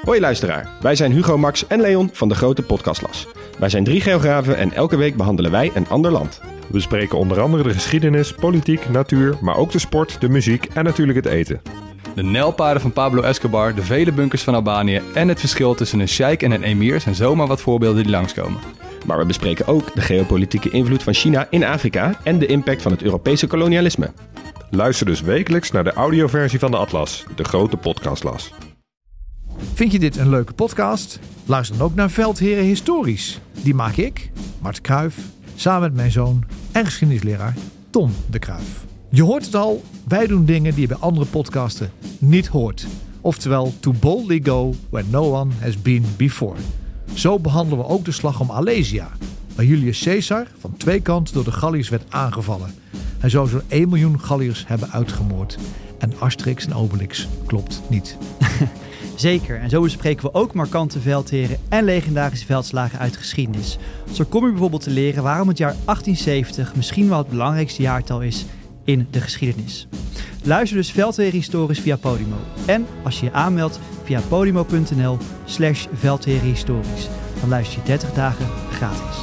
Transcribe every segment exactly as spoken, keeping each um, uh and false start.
Hoi luisteraar, wij zijn Hugo, Max en Leon van de Grote Podcastlas. Wij zijn drie geografen en elke week behandelen wij een ander land. We bespreken onder andere de geschiedenis, politiek, natuur, maar ook de sport, de muziek en natuurlijk het eten. De nijlpaarden van Pablo Escobar, de vele bunkers van Albanië en het verschil tussen een sheik en een emir zijn zomaar wat voorbeelden die langskomen. Maar we bespreken ook de geopolitieke invloed van China in Afrika en de impact van het Europese kolonialisme. Luister dus wekelijks naar de audioversie van de Atlas, de Grote Podcastlas. Vind je dit een leuke podcast? Luister dan ook naar Veldheren Historisch. Die maak ik, Mart Kruijf, samen met mijn zoon en geschiedenisleraar Tom de Kruijf. Je hoort het al, wij doen dingen die je bij andere podcasten niet hoort. Oftewel, to boldly go where no one has been before. Zo behandelen we ook de slag om Alesia, waar Julius Caesar van twee kanten door de Galliërs werd aangevallen. Hij zou zo'n één miljoen Galliërs hebben uitgemoord. En Asterix en Obelix klopt niet. Zeker, en zo bespreken we ook markante veldheren en legendarische veldslagen uit geschiedenis. Zo kom je bijvoorbeeld te leren waarom het jaar achttienzeventig misschien wel het belangrijkste jaartal is in de geschiedenis. Luister dus Veldheren Historisch via Podimo. En als je je aanmeldt via podimo.nl slash Veldheren Historisch. Dan luister je dertig dagen gratis.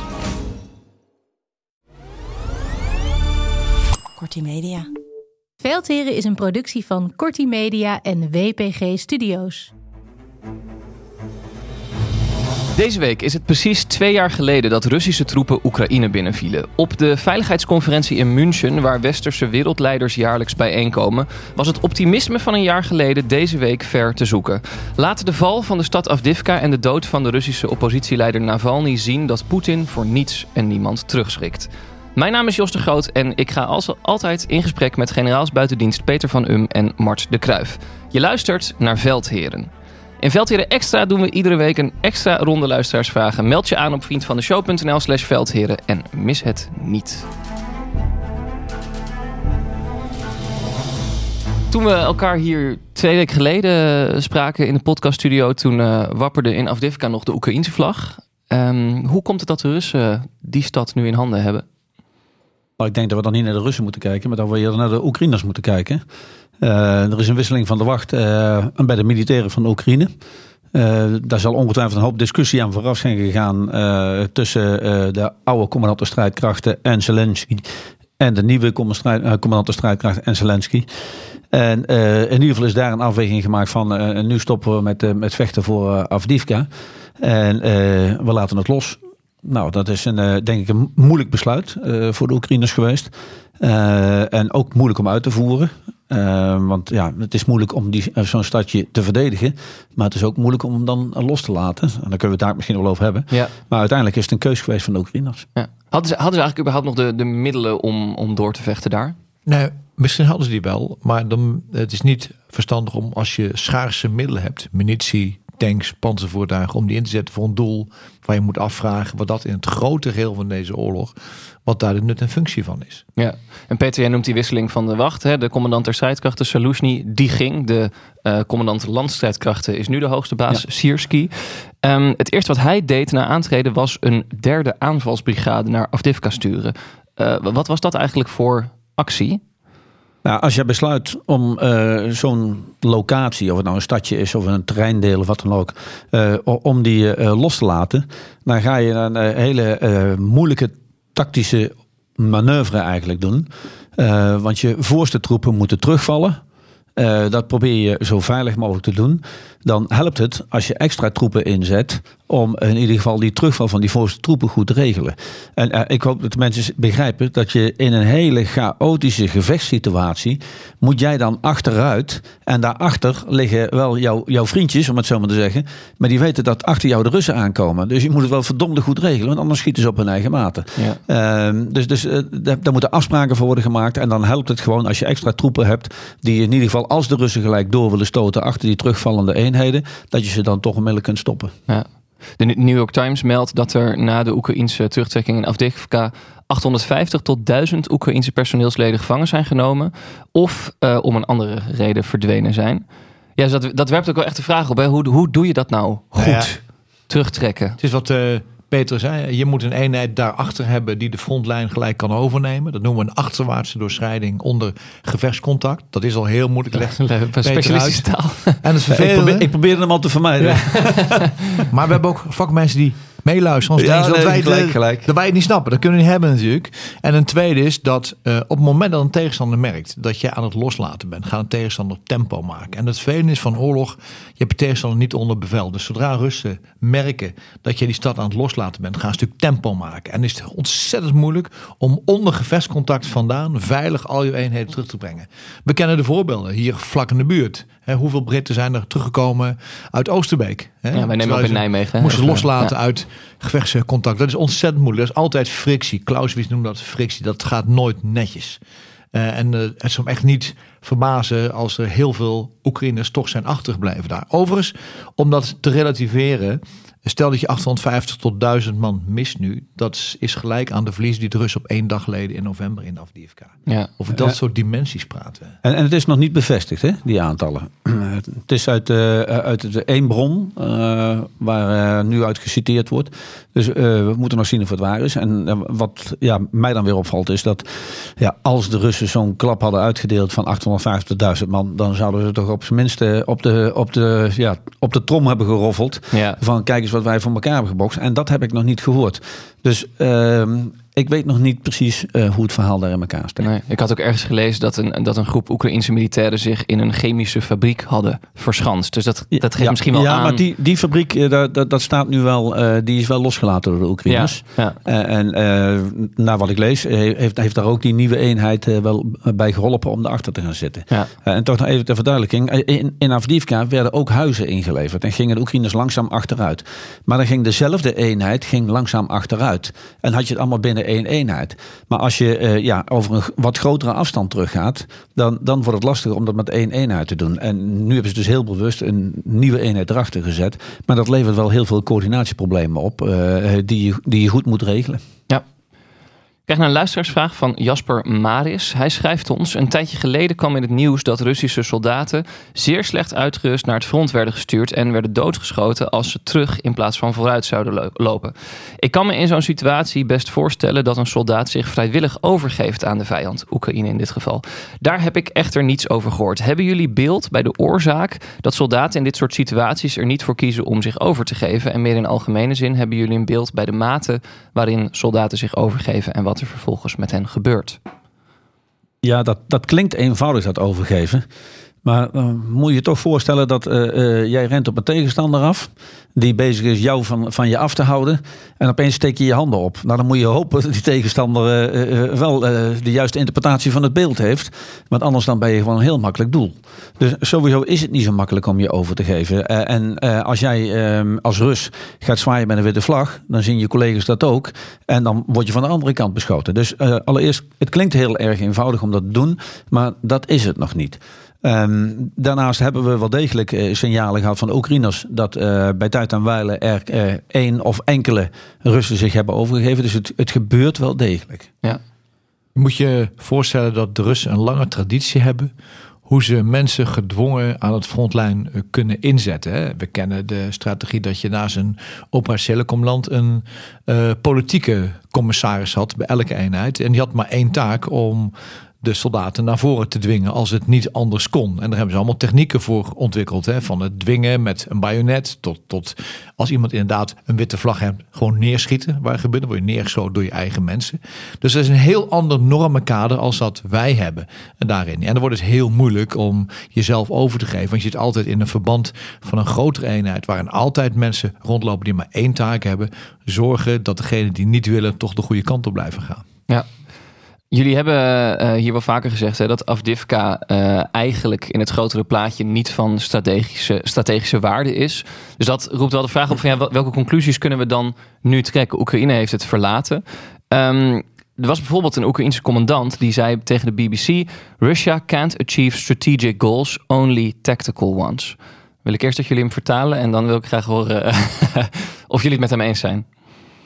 Kortie Media. Veldheren is een productie van Kortie Media en W P G Studios. Deze week is het precies twee jaar geleden dat Russische troepen Oekraïne binnenvielen. Op de veiligheidsconferentie in München, waar westerse wereldleiders jaarlijks bijeenkomen, was het optimisme van een jaar geleden deze week ver te zoeken. Laat de val van de stad Avdivka en de dood van de Russische oppositieleider Navalny zien dat Poetin voor niets en niemand terugschrikt. Mijn naam is Jos de Groot en ik ga als altijd in gesprek met generaals buitendienst Peter van Um en Mart de Kruijf. Je luistert naar Veldheren. In Veldheren Extra doen we iedere week een extra ronde luisteraarsvragen. Meld je aan op vriendvandeshow.nl slash veldheren en mis het niet. Toen we elkaar hier twee weken geleden spraken in de podcaststudio, toen uh, wapperde in Avdivka nog de Oekraïense vlag. Um, hoe komt het dat de Russen die stad nu in handen hebben? Nou, ik denk dat we dan niet naar de Russen moeten kijken, maar dat we eerder naar de Oekraïners moeten kijken. Uh, er is een wisseling van de wacht uh, bij de militairen van de Oekraïne. Uh, daar zal ongetwijfeld een hoop discussie aan vooraf zijn gegaan uh, tussen uh, de oude commandanten strijdkrachten en Zelensky en de nieuwe commandanten strijdkrachten en Zelensky. En uh, in ieder geval is daar een afweging gemaakt van uh, nu stoppen we met, uh, met vechten voor uh, Avdivka en uh, we laten het los. Nou, dat is een, uh, denk ik een moeilijk besluit uh, voor de Oekraïners geweest. Uh, en ook moeilijk om uit te voeren. Uh, want ja, het is moeilijk om die, uh, zo'n stadje te verdedigen. Maar het is ook moeilijk om hem dan uh, los te laten. En daar kunnen we het daar misschien wel over hebben. Ja. Maar uiteindelijk is het een keus geweest van de Oekraïners. Ja. Hadden, ze, hadden ze eigenlijk überhaupt nog de, de middelen om, om door te vechten daar? Nee, misschien hadden ze die wel. Maar dan, het is niet verstandig om als je schaarse middelen hebt, munitie, tanks, panzervoertuigen, om die in te zetten voor een doel waar je moet afvragen wat dat in het grote geheel van deze oorlog, wat daar de nut en functie van is. Ja, en Peter, jij noemt die wisseling van de wacht. Hè? De commandant der strijdkrachten, Saluzhny, die ging. De uh, commandant landstrijdkrachten is nu de hoogste baas, ja. Siersky. Um, het eerste wat hij deed na aantreden was een derde aanvalsbrigade naar Avdivka sturen. Uh, wat was dat eigenlijk voor actie? Nou, als je besluit om uh, zo'n locatie, of het nou een stadje is of een terreindeel of wat dan ook, uh, om die uh, los te laten, dan ga je een uh, hele uh, moeilijke tactische manoeuvre eigenlijk doen. Uh, want je voorste troepen moeten terugvallen. Uh, dat probeer je zo veilig mogelijk te doen. Dan helpt het als je extra troepen inzet om in ieder geval die terugval van die voorste troepen goed te regelen. En uh, ik hoop dat de mensen begrijpen dat je in een hele chaotische gevechtssituatie moet jij dan achteruit en daarachter liggen wel jouw, jouw vriendjes, om het zo maar te zeggen, maar die weten dat achter jou de Russen aankomen. Dus je moet het wel verdomde goed regelen, want anders schieten ze op hun eigen maten. Ja. Uh, dus dus uh, daar moeten afspraken voor worden gemaakt en dan helpt het gewoon als je extra troepen hebt die in ieder geval als de Russen gelijk door willen stoten achter die terugvallende eenheden, dat je ze dan toch onmiddellijk kunt stoppen. Ja. De New York Times meldt dat er na de Oekraïense terugtrekking in Avdivka achthonderdvijftig tot duizend Oekraïense personeelsleden gevangen zijn genomen of uh, om een andere reden verdwenen zijn. Ja, dus dat, dat werpt ook wel echt de vraag op. Hè? Hoe, hoe doe je dat nou goed? Nou ja, terugtrekken. Het is wat uh, Peter zei, je moet een eenheid daarachter hebben die de frontlijn gelijk kan overnemen. Dat noemen we een achterwaartse doorschrijding onder gevechtscontact. Dat is al heel moeilijk. Legt specialistische taal. En het Ja, ik, probeer, ik probeerde hem al te vermijden. Ja. Maar we hebben ook vakmensen die meeluisteren. Ja, dat, nee, wij, gelijk, gelijk. dat wij het niet snappen. Dat kunnen we niet hebben natuurlijk. En een tweede is dat uh, op het moment dat een tegenstander merkt dat je aan het loslaten bent, gaat een tegenstander tempo maken. En het vervelende is van oorlog, je hebt je tegenstander niet onder bevel. Dus zodra Russen merken dat je die stad aan het loslaten bent, gaan een stuk tempo maken. En is het ontzettend moeilijk om onder gevechtscontact vandaan veilig al je eenheden terug te brengen. We kennen de voorbeelden hier vlak in de buurt. He, hoeveel Britten zijn er teruggekomen uit Oosterbeek? He, ja, wij nemen op in Nijmegen. Moesten loslaten ja. uit gevechtscontact. Dat is ontzettend moeilijk. Dat is altijd frictie. Clausewitz noemt dat frictie. Dat gaat nooit netjes. Uh, en uh, het zou me echt niet verbazen als er heel veel Oekraïners toch zijn achtergebleven daar. Overigens, om dat te relativeren, stel dat je achthonderdvijftig tot duizend man mist nu. Dat is gelijk aan de verlies die de Russen op één dag leden in november in Avdiivka. Ja. Over dat ja. soort dimensies praten. En, en het is nog niet bevestigd, hè, die aantallen. Het is uit, uh, uit de één bron uh, waar uh, nu uit geciteerd wordt. Dus uh, we moeten nog zien of het waar is. En uh, wat ja, mij dan weer opvalt is dat ja, als de Russen zo'n klap hadden uitgedeeld van achthonderdvijftig tot duizend man, dan zouden ze toch op zijn minst uh, op, de, op, de, ja, op de trom hebben geroffeld. Ja. Van kijk eens wat wij voor elkaar hebben gebokst. En dat heb ik nog niet gehoord. Dus uh, ik weet nog niet precies uh, hoe het verhaal daar in elkaar steekt. Nee, ik had ook ergens gelezen dat een, dat een groep Oekraïense militairen zich in een chemische fabriek hadden verschanst. Dus dat, dat geeft ja, misschien wel ja, aan. Ja, maar die, die fabriek, uh, dat, dat, dat staat nu wel, uh, die is wel losgelaten door de Oekraïners. Ja, ja. Uh, en uh, naar wat ik lees, heeft, heeft daar ook die nieuwe eenheid uh, wel bij geholpen om erachter te gaan zitten. Ja. Uh, en toch nog even ter verduidelijking. In, in Avdiivka werden ook huizen ingeleverd en gingen de Oekraïners langzaam achteruit. Maar dan ging dezelfde eenheid ging langzaam achteruit. En had je het allemaal binnen één eenheid. Maar als je uh, ja, over een wat grotere afstand teruggaat, dan, dan wordt het lastiger om dat met één eenheid te doen. En nu hebben ze dus heel bewust een nieuwe eenheid erachter gezet. Maar dat levert wel heel veel coördinatieproblemen op, uh, die, je, die je goed moet regelen. Ja. Ik krijg naar een luisteraarsvraag van Jasper Maris. Hij schrijft ons: een tijdje geleden kwam in het nieuws dat Russische soldaten zeer slecht uitgerust naar het front werden gestuurd en werden doodgeschoten als ze terug in plaats van vooruit zouden lopen. Ik kan me in zo'n situatie best voorstellen dat een soldaat zich vrijwillig overgeeft aan de vijand, Oekraïne in dit geval. Daar heb ik echter niets over gehoord. Hebben jullie beeld bij de oorzaak dat soldaten in dit soort situaties er niet voor kiezen om zich over te geven? En meer in algemene zin, hebben jullie een beeld bij de mate waarin soldaten zich overgeven en wat er vervolgens met hen gebeurt? Ja, dat, dat klinkt eenvoudig, dat overgeven. Maar uh, moet je je toch voorstellen dat uh, uh, jij rent op een tegenstander af die bezig is jou van, van je af te houden. En opeens steek je je handen op. Nou, dan moet je hopen dat die tegenstander uh, uh, wel uh, de juiste interpretatie van het beeld heeft. Want anders dan ben je gewoon een heel makkelijk doel. Dus sowieso is het niet zo makkelijk om je over te geven. Uh, en uh, als jij uh, als Rus gaat zwaaien met een witte vlag, dan zien je collega's dat ook. En dan word je van de andere kant beschoten. Dus uh, allereerst, het klinkt heel erg eenvoudig om dat te doen. Maar dat is het nog niet. Um, daarnaast hebben we wel degelijk uh, signalen gehad van de Oekraïners dat uh, bij tijd en wijle er uh, één of enkele Russen zich hebben overgegeven. Dus het, het gebeurt wel degelijk. Ja. Je moet je voorstellen dat de Russen een lange traditie hebben hoe ze mensen gedwongen aan het frontlijn kunnen inzetten. Hè. We kennen de strategie dat je naast een operationele commandant een uh, politieke commissaris had bij elke eenheid. En die had maar één taak om de soldaten naar voren te dwingen als het niet anders kon. En daar hebben ze allemaal technieken voor ontwikkeld. Hè? Van het dwingen met een bajonet tot, tot als iemand inderdaad een witte vlag heeft, gewoon neerschieten. Waar gebeurt, dan word je neergeschoten door je eigen mensen. Dus dat is een heel ander normenkader als dat wij hebben en daarin. En dan wordt het heel moeilijk om jezelf over te geven. Want je zit altijd in een verband van een grotere eenheid waarin altijd mensen rondlopen die maar één taak hebben. Zorgen dat degenen die niet willen toch de goede kant op blijven gaan. Ja. Jullie hebben uh, hier wel vaker gezegd hè, dat Avdiivka uh, eigenlijk in het grotere plaatje niet van strategische, strategische waarde is. Dus dat roept wel de vraag op van ja, welke conclusies kunnen we dan nu trekken? Oekraïne heeft het verlaten. Um, er was bijvoorbeeld een Oekraïense commandant die zei tegen de B B C: Russia can't achieve strategic goals, only tactical ones. Wil ik eerst dat jullie hem vertalen en dan wil ik graag horen uh, of jullie het met hem eens zijn.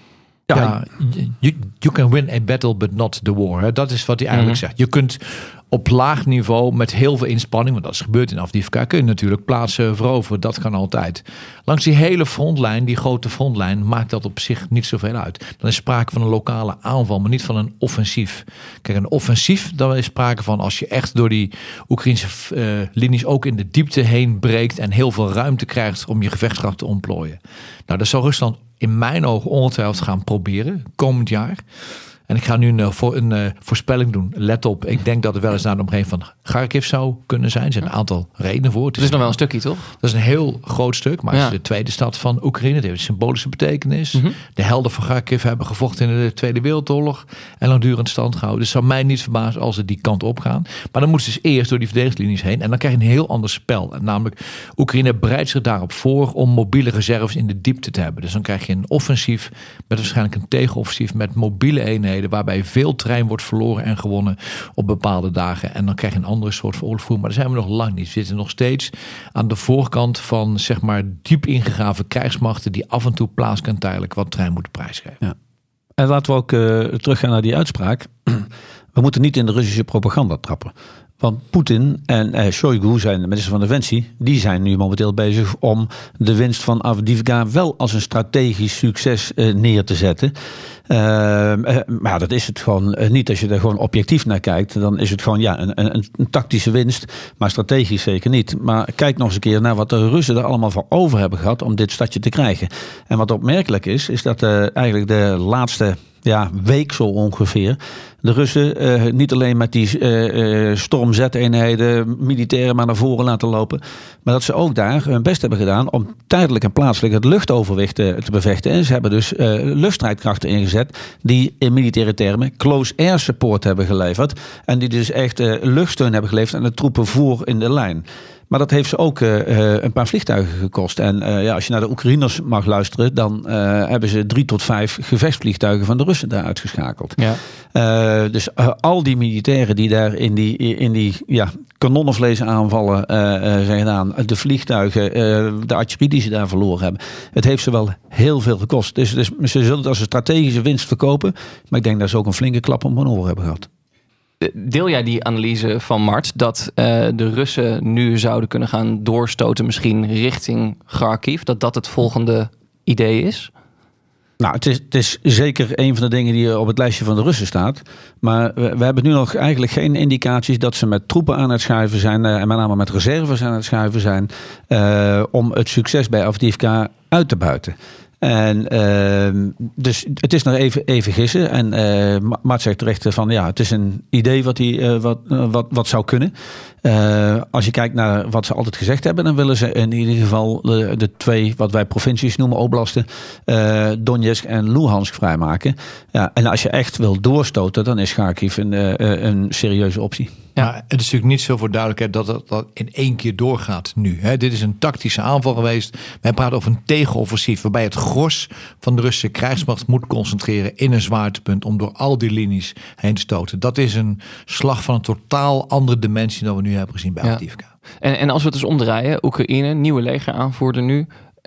Ja, ja you, you can win a battle, but not the war. Hè. Dat is wat hij eigenlijk mm-hmm. zegt. Je kunt op laag niveau met heel veel inspanning, want dat is gebeurd in Avdiivka, kun je natuurlijk plaatsen veroveren. Dat kan altijd. Langs die hele frontlijn, die grote frontlijn, maakt dat op zich niet zoveel uit. Dan is sprake van een lokale aanval, maar niet van een offensief. Kijk, een offensief, dan is sprake van als je echt door die Oekraïnse uh, linies ook in de diepte heen breekt en heel veel ruimte krijgt om je gevechtskracht te ontplooien. Nou, dat zal Rusland in mijn ogen ongetwijfeld gaan proberen komend jaar. En ik ga nu een, voor, een uh, voorspelling doen. Let op, ik denk dat het wel eens naar de omgeving van Kharkiv zou kunnen zijn. Er zijn een aantal redenen voor. Het is, is nog wel een stukje, toch? Dat is een heel groot stuk. Maar ja. Het is de tweede stad van Oekraïne. Het heeft een symbolische betekenis. Mm-hmm. De helden van Kharkiv hebben gevochten in de Tweede Wereldoorlog. En langdurend stand gehouden. Dus het zou mij niet verbazen als ze die kant op gaan. Maar dan moeten ze dus eerst door die verdedigingslinies heen. En dan krijg je een heel ander spel. En namelijk, Oekraïne bereidt zich daarop voor om mobiele reserves in de diepte te hebben. Dus dan krijg je een offensief met waarschijnlijk een tegenoffensief met mobiele eenheden, waarbij veel terrein wordt verloren en gewonnen op bepaalde dagen. En dan krijg je een andere soort van oorlogvoering. Maar daar zijn we nog lang niet. We zitten nog steeds aan de voorkant van, zeg maar, diep ingegraven krijgsmachten die af en toe plaatselijk tijdelijk wat terrein moeten prijsgeven. Ja. En laten we ook uh, teruggaan naar die uitspraak. We moeten niet in de Russische propaganda trappen. Want Poetin en eh, Shoigu, zijn de minister van Defensie, die zijn nu momenteel bezig om de winst van Avdiivka wel als een strategisch succes eh, neer te zetten. Uh, uh, maar dat is het gewoon uh, niet. Als je er gewoon objectief naar kijkt, dan is het gewoon ja, een, een, een tactische winst, maar strategisch zeker niet. Maar kijk nog eens een keer naar wat de Russen er allemaal voor over hebben gehad om dit stadje te krijgen. En wat opmerkelijk is, is dat uh, eigenlijk de laatste ja, week zo ongeveer de Russen uh, niet alleen met die uh, uh, stormzeteenheden militairen maar naar voren laten lopen, maar dat ze ook daar hun best hebben gedaan om tijdelijk en plaatselijk het luchtoverwicht te, te bevechten. En ze hebben dus uh, luchtstrijdkrachten ingezet die in militaire termen close air support hebben geleverd en die dus echt uh, luchtsteun hebben geleverd aan de troepen voor in de lijn. Maar dat heeft ze ook uh, een paar vliegtuigen gekost. En uh, ja, als je naar de Oekraïners mag luisteren, dan uh, hebben ze drie tot vijf gevechtsvliegtuigen van de Russen daar uitgeschakeld. Ja. Uh, dus uh, al die militairen die daar in die, in die ja, kanonnenvlees aanvallen uh, uh, zijn gedaan, de vliegtuigen, uh, de artillerie die ze daar verloren hebben, het heeft ze wel heel veel gekost. Dus, dus ze zullen het als een strategische winst verkopen. Maar ik denk dat ze ook een flinke klap om hun oren hebben gehad. Deel jij die analyse van Mart dat uh, de Russen nu zouden kunnen gaan doorstoten misschien richting Kharkiv? Dat dat het volgende idee is? Nou, het is, het is zeker een van de dingen die op het lijstje van de Russen staat. Maar we, we hebben nu nog eigenlijk geen indicaties dat ze met troepen aan het schuiven zijn. Uh, en met name met reserves aan het schuiven zijn. Uh, om het succes bij Avdiivka uit te buiten. En uh, dus het is nog even, even gissen. En uh, Mart zegt terecht van ja, het is een idee wat, die, uh, wat, uh, wat, wat zou kunnen. Uh, als je kijkt naar wat ze altijd gezegd hebben, dan willen ze in ieder geval de, de twee, wat wij provincies noemen, oblasten, uh, Donetsk en Luhansk vrijmaken. Ja, en als je echt wil doorstoten, dan is Kharkiv een, uh, een serieuze optie. Ja, maar het is natuurlijk niet zo voor duidelijkheid dat het dat in één keer doorgaat nu. Hè. Dit is een tactische aanval geweest. Wij praten over een tegenoffensief waarbij het gros van de Russische krijgsmacht moet concentreren in een zwaartepunt om door al die linies heen te stoten. Dat is een slag van een totaal andere dimensie dan we nu hebben gezien bij Avdiivka. Ja. En, en als we het dus omdraaien, Oekraïne, nieuwe legeraanvoerder nu.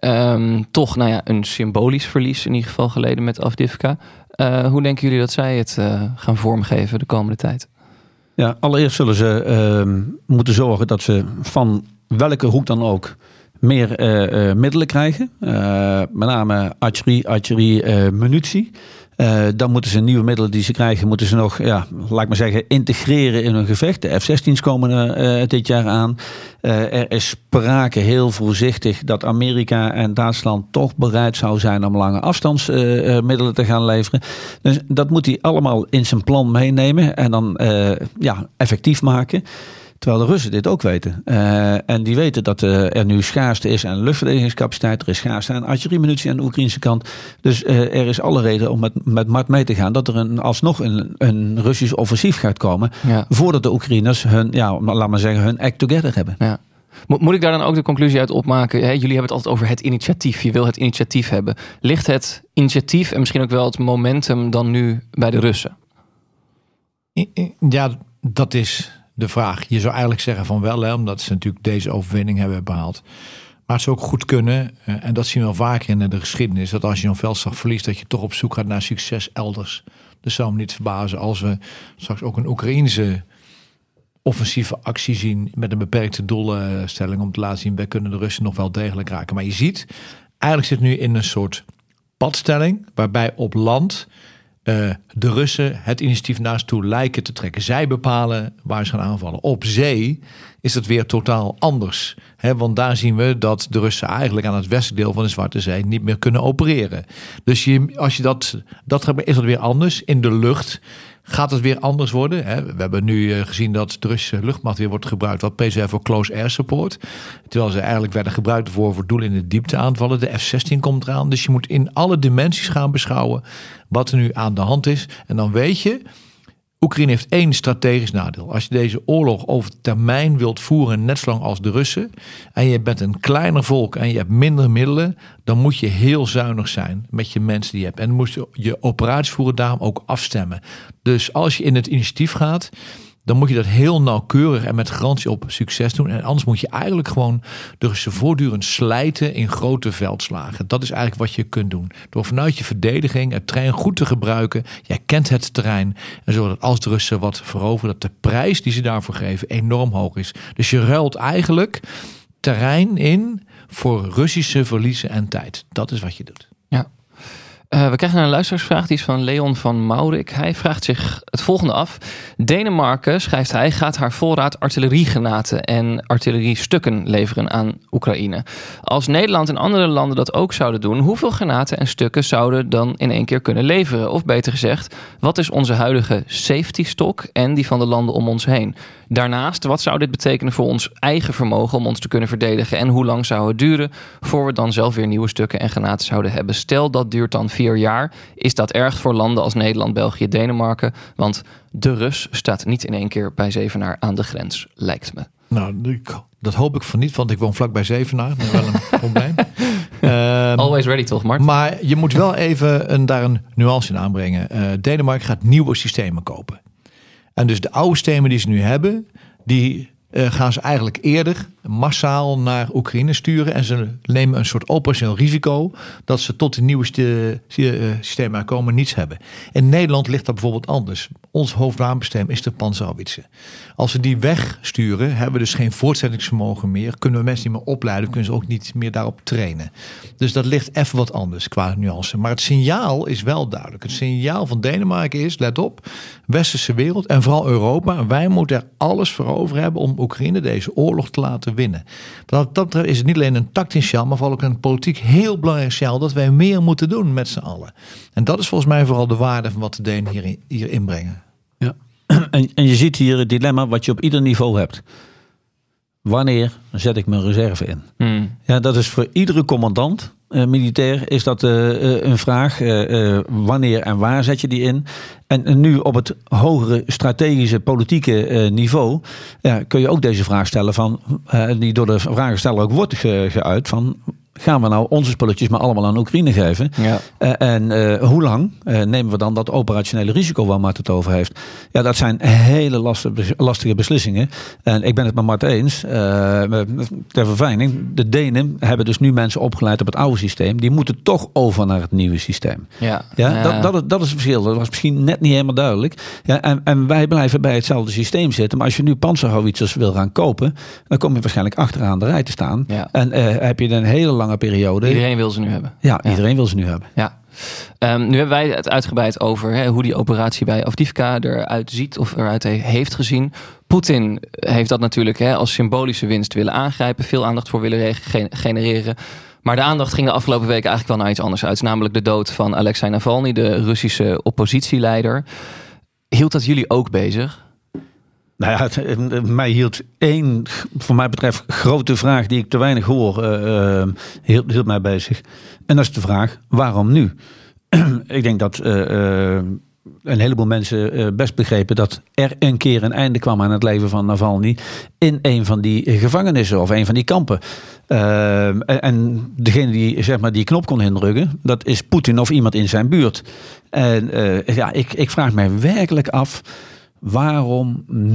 Um, toch nou ja, een symbolisch verlies in ieder geval geleden met Avdiivka. Uh, hoe denken jullie dat zij het uh, gaan vormgeven de komende tijd? Ja, allereerst zullen ze uh, moeten zorgen dat ze van welke hoek dan ook meer uh, uh, middelen krijgen. Uh, met name artillerie, artillerie, uh, munitie. Uh, dan moeten ze nieuwe middelen die ze krijgen, moeten ze nog, ja, laat ik maar zeggen, integreren in hun gevecht. De F zestien's komen uh, dit jaar aan. Uh, er is sprake heel voorzichtig dat Amerika en Duitsland toch bereid zou zijn om lange afstandsmiddelen uh, te gaan leveren. Dus dat moet hij allemaal in zijn plan meenemen en dan uh, ja, effectief maken. Terwijl de Russen dit ook weten. Uh, en die weten dat uh, er nu schaarste is aan luchtverdedigingscapaciteit. Er is schaarste aan artilleriemunitie aan de Oekraïnse kant. Dus uh, er is alle reden om met, met Mart mee te gaan. Dat er een, alsnog een, een Russisch offensief gaat komen. Ja. Voordat de Oekraïners hun, ja, laat maar zeggen, hun act together hebben. Ja. Mo- moet ik daar dan ook de conclusie uit opmaken? Hey, jullie hebben het altijd over het initiatief. Je wil het initiatief hebben. Ligt het initiatief en misschien ook wel het momentum dan nu bij de Russen? Ja, dat is de vraag. Je zou eigenlijk zeggen van wel, hè, omdat ze natuurlijk deze overwinning hebben behaald. Maar het zou ook goed kunnen, uh, en dat zien we wel vaker in de geschiedenis, dat als je een veldslag verliest, dat je toch op zoek gaat naar succes elders. Dus zou me niet verbazen als we straks ook een Oekraïnse offensieve actie zien met een beperkte doelstelling om te laten zien, wij kunnen de Russen nog wel degelijk raken. Maar je ziet, eigenlijk zit nu in een soort padstelling, waarbij op land uh, de Russen het initiatief naar ze toe lijken te trekken. Zij bepalen waar ze gaan aanvallen. Op zee is het weer totaal anders. Hè, want daar zien we dat de Russen eigenlijk aan het westelijk deel van de Zwarte Zee niet meer kunnen opereren. Dus je, als je dat, dat gaat, is dat weer anders. In de lucht gaat het weer anders worden. Hè. We hebben nu uh, gezien dat de Russische luchtmacht weer wordt gebruikt, wat P C voor close air support. Terwijl ze eigenlijk werden gebruikt voor, voor doelen in de diepte aanvallen. De F zestien komt eraan. Dus je moet in alle dimensies gaan beschouwen wat er nu aan de hand is. En dan weet je, Oekraïne heeft één strategisch nadeel. Als je deze oorlog over termijn wilt voeren, net zo lang als de Russen, en je bent een kleiner volk en je hebt minder middelen, dan moet je heel zuinig zijn met je mensen die je hebt. En dan moet je je operaties voeren daarom ook afstemmen. Dus als je in het initiatief gaat, dan moet je dat heel nauwkeurig en met garantie op succes doen. En anders moet je eigenlijk gewoon de Russen voortdurend slijten in grote veldslagen. Dat is eigenlijk wat je kunt doen. Door vanuit je verdediging het terrein goed te gebruiken. Jij kent het terrein. En zodat als de Russen wat veroveren, dat de prijs die ze daarvoor geven enorm hoog is. Dus je ruilt eigenlijk terrein in voor Russische verliezen en tijd. Dat is wat je doet. Ja. Uh, we krijgen een luisteraarsvraag, die is van Leon van Maurik. Hij vraagt zich het volgende af. Denemarken, schrijft hij, gaat haar voorraad artilleriegranaten en artilleriestukken leveren aan Oekraïne. Als Nederland en andere landen dat ook zouden doen, hoeveel granaten en stukken zouden dan in één keer kunnen leveren? Of beter gezegd, wat is onze huidige safety stock en die van de landen om ons heen? Daarnaast, wat zou dit betekenen voor ons eigen vermogen om ons te kunnen verdedigen? En hoe lang zou het duren voor we dan zelf weer nieuwe stukken en granaten zouden hebben? Stel dat duurt dan vier jaar. Is dat erg voor landen als Nederland, België, Denemarken? Want de Rus staat niet in één keer bij Zevenaar aan de grens, lijkt me. Nou, dat hoop ik van niet, want ik woon vlak bij Zevenaar. Dat is wel een probleem. Um, Always ready toch, Mart? Maar je moet wel even een, daar een nuance in aanbrengen. Uh, Denemarken gaat nieuwe systemen kopen. En dus de oude systemen die ze nu hebben, die uh, gaan ze eigenlijk eerder massaal naar Oekraïne sturen. En ze nemen een soort operationeel risico dat ze tot de nieuwe st- uh, systemen komen niets hebben. In Nederland ligt dat bijvoorbeeld anders. Ons hoofdwapensysteem is de Panzerhaubitze. Als we die wegsturen, hebben we dus geen voortzettingsvermogen meer. Kunnen we mensen niet meer opleiden, kunnen ze ook niet meer daarop trainen. Dus dat ligt even wat anders qua nuance. Maar het signaal is wel duidelijk. Het signaal van Denemarken is, let op, westerse wereld en vooral Europa. Wij moeten er alles voor over hebben om Oekraïne deze oorlog te laten winnen. Wat dat betreft is het niet alleen een tactisch signaal, maar vooral ook een politiek heel belangrijk signaal dat wij meer moeten doen met z'n allen. En dat is volgens mij vooral de waarde van wat de Denen hier, hier inbrengen. Ja. En, en je ziet hier het dilemma wat je op ieder niveau hebt. Wanneer zet ik mijn reserve in? Hmm. Ja, dat is voor iedere commandant, uh, militair, is dat uh, uh, een vraag. Uh, uh, wanneer en waar zet je die in? En, en nu op het hogere strategische politieke uh, niveau uh, kun je ook deze vraag stellen van, uh, die door de vragensteller ook wordt ge, geuit van, gaan we nou onze spulletjes maar allemaal aan Oekraïne geven? Ja. Uh, en uh, hoe lang uh, nemen we dan dat operationele risico waar Mart het over heeft? Ja, dat zijn hele lastige, lastige beslissingen. En ik ben het met Mart eens. Uh, ter verfijning, de Denen hebben dus nu mensen opgeleid op het oude systeem. Die moeten toch over naar het nieuwe systeem. Ja. Ja, ja. Dat, dat, dat is het verschil. Dat was misschien net niet helemaal duidelijk. Ja, en, en wij blijven bij hetzelfde systeem zitten. Maar als je nu panzerhouwitsers wil gaan kopen, dan kom je waarschijnlijk achteraan de rij te staan. Ja. En uh, heb je een hele lange periode. Iedereen wil ze nu hebben. Ja, ja. iedereen wil ze nu hebben. Ja. Um, nu hebben wij het uitgebreid over hè, hoe die operatie bij Avdiivka eruit ziet of eruit heeft gezien. Poetin heeft dat natuurlijk hè, als symbolische winst willen aangrijpen, veel aandacht voor willen re- genereren. Maar de aandacht ging de afgelopen weken eigenlijk wel naar iets anders uit. Namelijk de dood van Alexei Navalny, de Russische oppositieleider. Hield dat jullie ook bezig? Nou ja, het, het, mij hield één, voor mij betreft, grote vraag die ik te weinig hoor, uh, hield, hield mij bezig. En dat is de vraag, waarom nu? Ik denk dat uh, uh, een heleboel mensen uh, best begrepen dat er een keer een einde kwam aan het leven van Navalny in een van die gevangenissen of een van die kampen. Uh, en, en degene die zeg maar die knop kon indrukken, dat is Poetin of iemand in zijn buurt. En uh, ja, ik, ik vraag mij werkelijk af, waarom nu?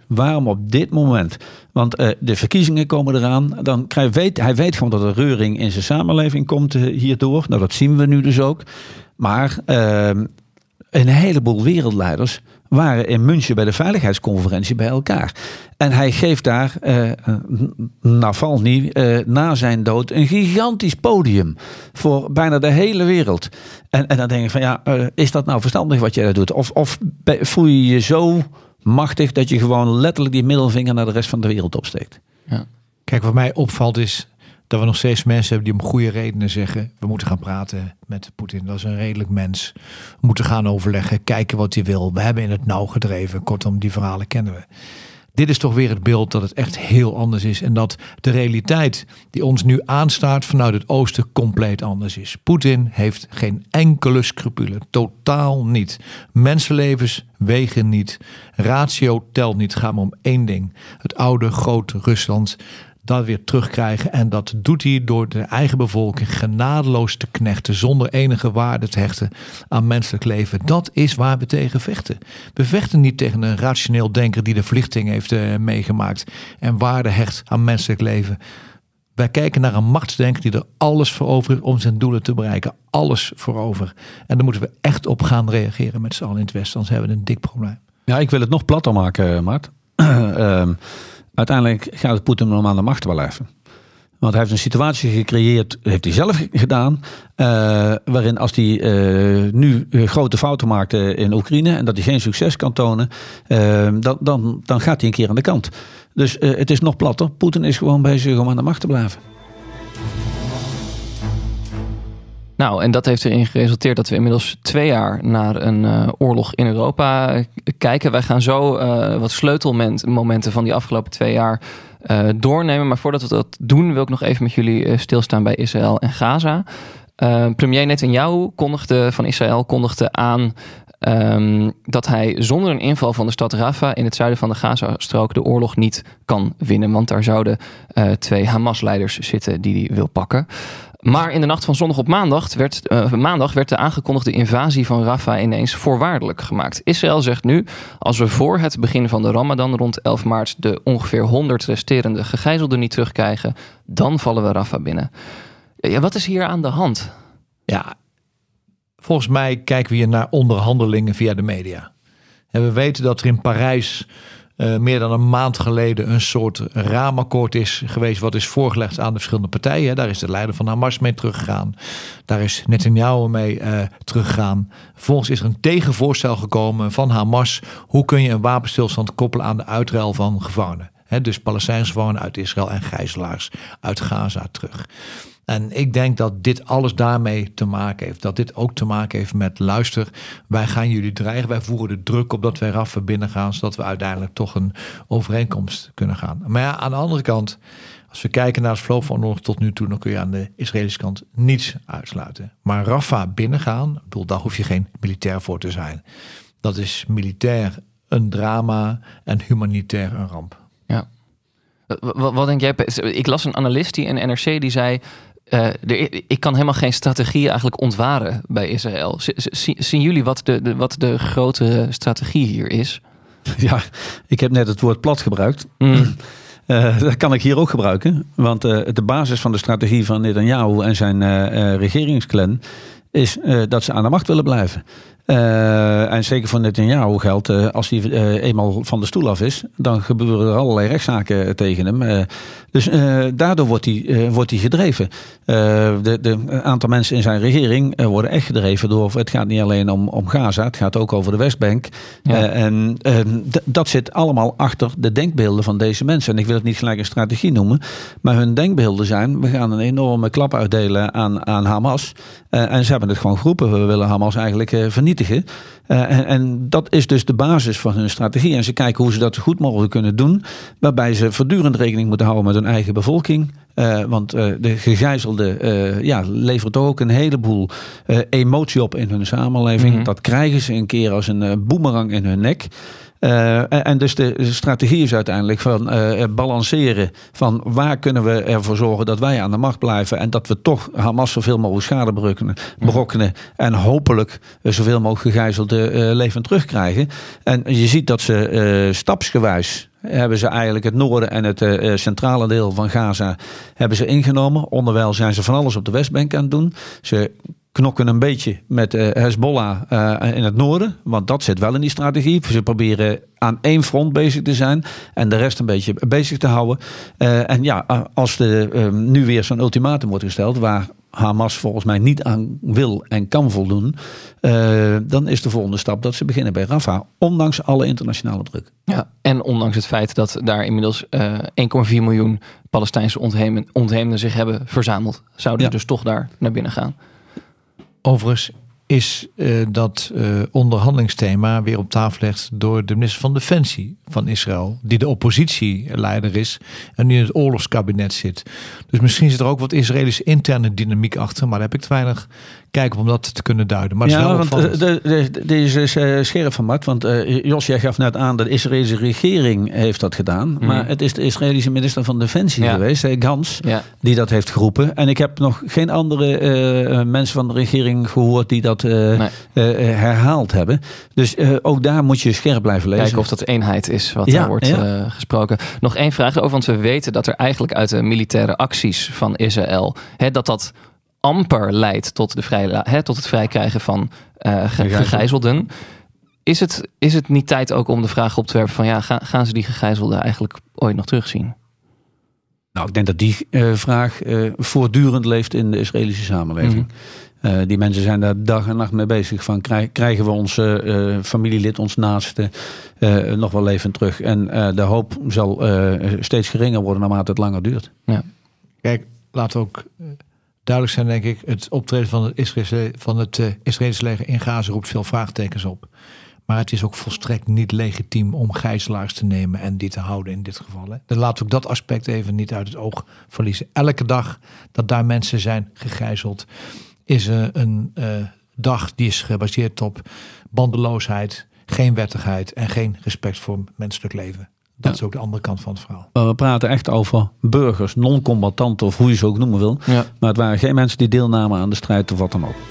Waarom op dit moment? Want uh, de verkiezingen komen eraan. Dan krijg, weet, hij weet gewoon dat er reuring in zijn samenleving komt uh, hierdoor. Nou, dat zien we nu dus ook. Maar uh, een heleboel wereldleiders waren in München bij de veiligheidsconferentie bij elkaar. En hij geeft daar, uh, Navalny, uh, na zijn dood een gigantisch podium voor bijna de hele wereld. En, en dan denk ik van ja, uh, is dat nou verstandig wat jij daar doet? Of, of voel je je zo machtig dat je gewoon letterlijk die middelvinger naar de rest van de wereld opsteekt? Ja. Kijk, wat mij opvalt is dat we nog steeds mensen hebben die om goede redenen zeggen, we moeten gaan praten met Poetin. Dat is een redelijk mens. We moeten gaan overleggen, kijken wat hij wil. We hebben in het nauw gedreven. Kortom, die verhalen kennen we. Dit is toch weer het beeld dat het echt heel anders is. En dat de realiteit die ons nu aanstaart vanuit het oosten compleet anders is. Poetin heeft geen enkele scrupule. Totaal niet. Mensenlevens wegen niet. Ratio telt niet. Het gaat maar om één ding. Het oude grote Rusland dat weer terugkrijgen. En dat doet hij door de eigen bevolking genadeloos te knechten, zonder enige waarde te hechten aan menselijk leven. Dat is waar we tegen vechten. We vechten niet tegen een rationeel denker die de verlichting heeft uh, meegemaakt en waarde hecht aan menselijk leven. Wij kijken naar een machtsdenker die er alles voor over heeft om zijn doelen te bereiken. Alles voor over. En daar moeten we echt op gaan reageren met z'n allen in het Westen. Anders hebben we een dik probleem. Ja, ik wil het nog platter maken, Maart. uh, Uiteindelijk gaat het Poetin om aan de macht te blijven. Want hij heeft een situatie gecreëerd, heeft hij zelf gedaan, uh, waarin als hij uh, nu grote fouten maakt in Oekraïne en dat hij geen succes kan tonen, uh, dan, dan, dan gaat hij een keer aan de kant. Dus uh, het is nog platter. Poetin is gewoon bezig om aan de macht te blijven. Nou, en dat heeft erin geresulteerd dat we inmiddels twee jaar naar een uh, oorlog in Europa kijken. Wij gaan zo uh, wat sleutelmomenten van die afgelopen twee jaar uh, doornemen. Maar voordat we dat doen, wil ik nog even met jullie uh, stilstaan bij Israël en Gaza. Uh, premier Netanyahu kondigde, van Israël kondigde aan um, dat hij zonder een inval van de stad Rafah in het zuiden van de Gazastrook de oorlog niet kan winnen. Want daar zouden uh, twee Hamas-leiders zitten die hij wil pakken. Maar in de nacht van zondag op maandag werd, uh, maandag werd de aangekondigde invasie van Rafah ineens voorwaardelijk gemaakt. Israël zegt nu, als we voor het begin van de Ramadan rond elf maart de ongeveer honderd resterende gegijzelden niet terugkrijgen, dan vallen we Rafah binnen. Ja, wat is hier aan de hand? Ja, volgens mij kijken we hier naar onderhandelingen via de media. En we weten dat er in Parijs Uh, meer dan een maand geleden een soort raamakkoord is geweest wat is voorgelegd aan de verschillende partijen. Daar is de leider van Hamas mee teruggegaan. Daar is Netanyahu mee uh, teruggegaan. Vervolgens is er een tegenvoorstel gekomen van Hamas. Hoe kun je een wapenstilstand koppelen aan de uitruil van gevangenen? He, dus Palestijnse gevangenen uit Israël en gijzelaars uit Gaza terug. En ik denk dat dit alles daarmee te maken heeft. Dat dit ook te maken heeft met, luister, wij gaan jullie dreigen. Wij voeren de druk op dat wij Rafah binnen gaan, zodat we uiteindelijk toch een overeenkomst kunnen gaan. Maar ja, aan de andere kant, als we kijken naar het verloop van de oorlog tot nu toe, dan kun je aan de Israëlische kant niets uitsluiten. Maar Rafah binnengaan, ik bedoel, daar hoef je geen militair voor te zijn. Dat is militair een drama en humanitair een ramp. Ja. Wat, wat denk jij? Ik las een analist die in N R C die zei, Uh, er, ik kan helemaal geen strategie eigenlijk ontwaren bij Israël. Z- z- zien jullie wat de, de, wat de grote strategie hier is? Ja, ik heb net het woord plat gebruikt. Mm. Uh, dat kan ik hier ook gebruiken. Want uh, de basis van de strategie van Netanyahu en zijn uh, uh, regeringsclan is uh, dat ze aan de macht willen blijven. Uh, en zeker voor Netanyahu geldt, uh, als hij uh, eenmaal van de stoel af is, dan gebeuren er allerlei rechtszaken tegen hem. Uh, dus uh, daardoor wordt hij, uh, wordt hij gedreven. Uh, de, de aantal mensen in zijn regering uh, worden echt gedreven door, het gaat niet alleen om, om Gaza, het gaat ook over de Westbank. Ja. Uh, en uh, d- dat zit allemaal achter de denkbeelden van deze mensen. En ik wil het niet gelijk een strategie noemen, maar hun denkbeelden zijn, we gaan een enorme klap uitdelen aan, aan Hamas. Uh, en ze hebben het gewoon geroepen, we willen Hamas eigenlijk uh, vernietigen. Uh, en, en dat is dus de basis van hun strategie. En ze kijken hoe ze dat zo goed mogelijk kunnen doen. Waarbij ze voortdurend rekening moeten houden met hun eigen bevolking. Uh, want uh, de gegijzelde uh, ja, levert toch ook een heleboel uh, emotie op in hun samenleving. Mm-hmm. Dat krijgen ze een keer als een uh, boemerang in hun nek. Uh, en dus de strategie is uiteindelijk van uh, balanceren van waar kunnen we ervoor zorgen dat wij aan de macht blijven en dat we toch Hamas zoveel mogelijk schade berokkenen, berokkenen en hopelijk uh, zoveel mogelijk gegijzelde uh, leven terugkrijgen. En je ziet dat ze uh, stapsgewijs hebben ze eigenlijk het noorden en het uh, centrale deel van Gaza hebben ze ingenomen. Onderwijl zijn ze van alles op de Westbank aan het doen. Ze knokken een beetje met uh, Hezbollah uh, in het noorden. Want dat zit wel in die strategie. Ze proberen aan één front bezig te zijn. En de rest een beetje bezig te houden. Uh, en ja, als er uh, nu weer zo'n ultimatum wordt gesteld, waar Hamas volgens mij niet aan wil en kan voldoen, Uh, dan is de volgende stap dat ze beginnen bij Rafah. Ondanks alle internationale druk. Ja, en ondanks het feit dat daar inmiddels uh, één komma vier miljoen Palestijnse ontheemden, ontheemden zich hebben verzameld. Zouden Ja. ze dus toch daar naar binnen gaan. Overigens is uh, dat uh, onderhandelingsthema weer op tafel gelegd door de minister van Defensie van Israël, die de oppositieleider is en nu in het oorlogskabinet zit. Dus misschien zit er ook wat Israëlische interne dynamiek achter, maar daar heb ik te weinig kijk op om dat te kunnen duiden. Maar het is Ja, wel want opvallend. de, de, de, deze is uh, scherp van Mart. Want uh, Jos, jij gaf net aan, de Israëlische regering heeft dat gedaan. Mm. Maar het is de Israëlische minister van Defensie Ja. geweest, uh, Gans, Ja. die dat heeft geroepen. En ik heb nog geen andere uh, mensen van de regering gehoord die dat uh, Nee. uh, herhaald hebben. Dus uh, ook daar moet je scherp blijven lezen. Kijken of dat eenheid is wat Ja, daar wordt ja. uh, gesproken. Nog één vraag over, want we weten dat er eigenlijk uit de militaire acties van Israël, hè, dat dat amper leidt tot, de vrij, hè, tot het vrijkrijgen van uh, ge, gegijzelden. Is het, is het niet tijd ook om de vraag op te werpen van ja, gaan, gaan ze die gegijzelden eigenlijk ooit nog terugzien? Nou, ik denk dat die uh, vraag uh, voortdurend leeft in de Israëlische samenleving. Mm. Uh, die mensen zijn daar dag en nacht mee bezig. Van, krij- krijgen we ons uh, familielid, ons naaste, uh, nog wel levend terug? En uh, de hoop zal uh, steeds geringer worden naarmate het langer duurt. Ja. Kijk, laat ook uh, duidelijk zijn, denk ik, het optreden van het Israëlische, van het uh, Israëlische leger in Gaza roept veel vraagtekens op. Maar het is ook volstrekt niet legitiem om gijzelaars te nemen en die te houden in dit geval. Hè. Dan laten we ook dat aspect even niet uit het oog verliezen. Elke dag dat daar mensen zijn gegijzeld, is uh, een uh, dag die is gebaseerd op bandeloosheid, geen wettigheid en geen respect voor menselijk leven. Dat Ja. is ook de andere kant van het verhaal. Maar we praten echt over burgers, non-combattanten of hoe je ze ook noemen wil. Ja. Maar het waren geen mensen die deelnamen aan de strijd of wat dan ook.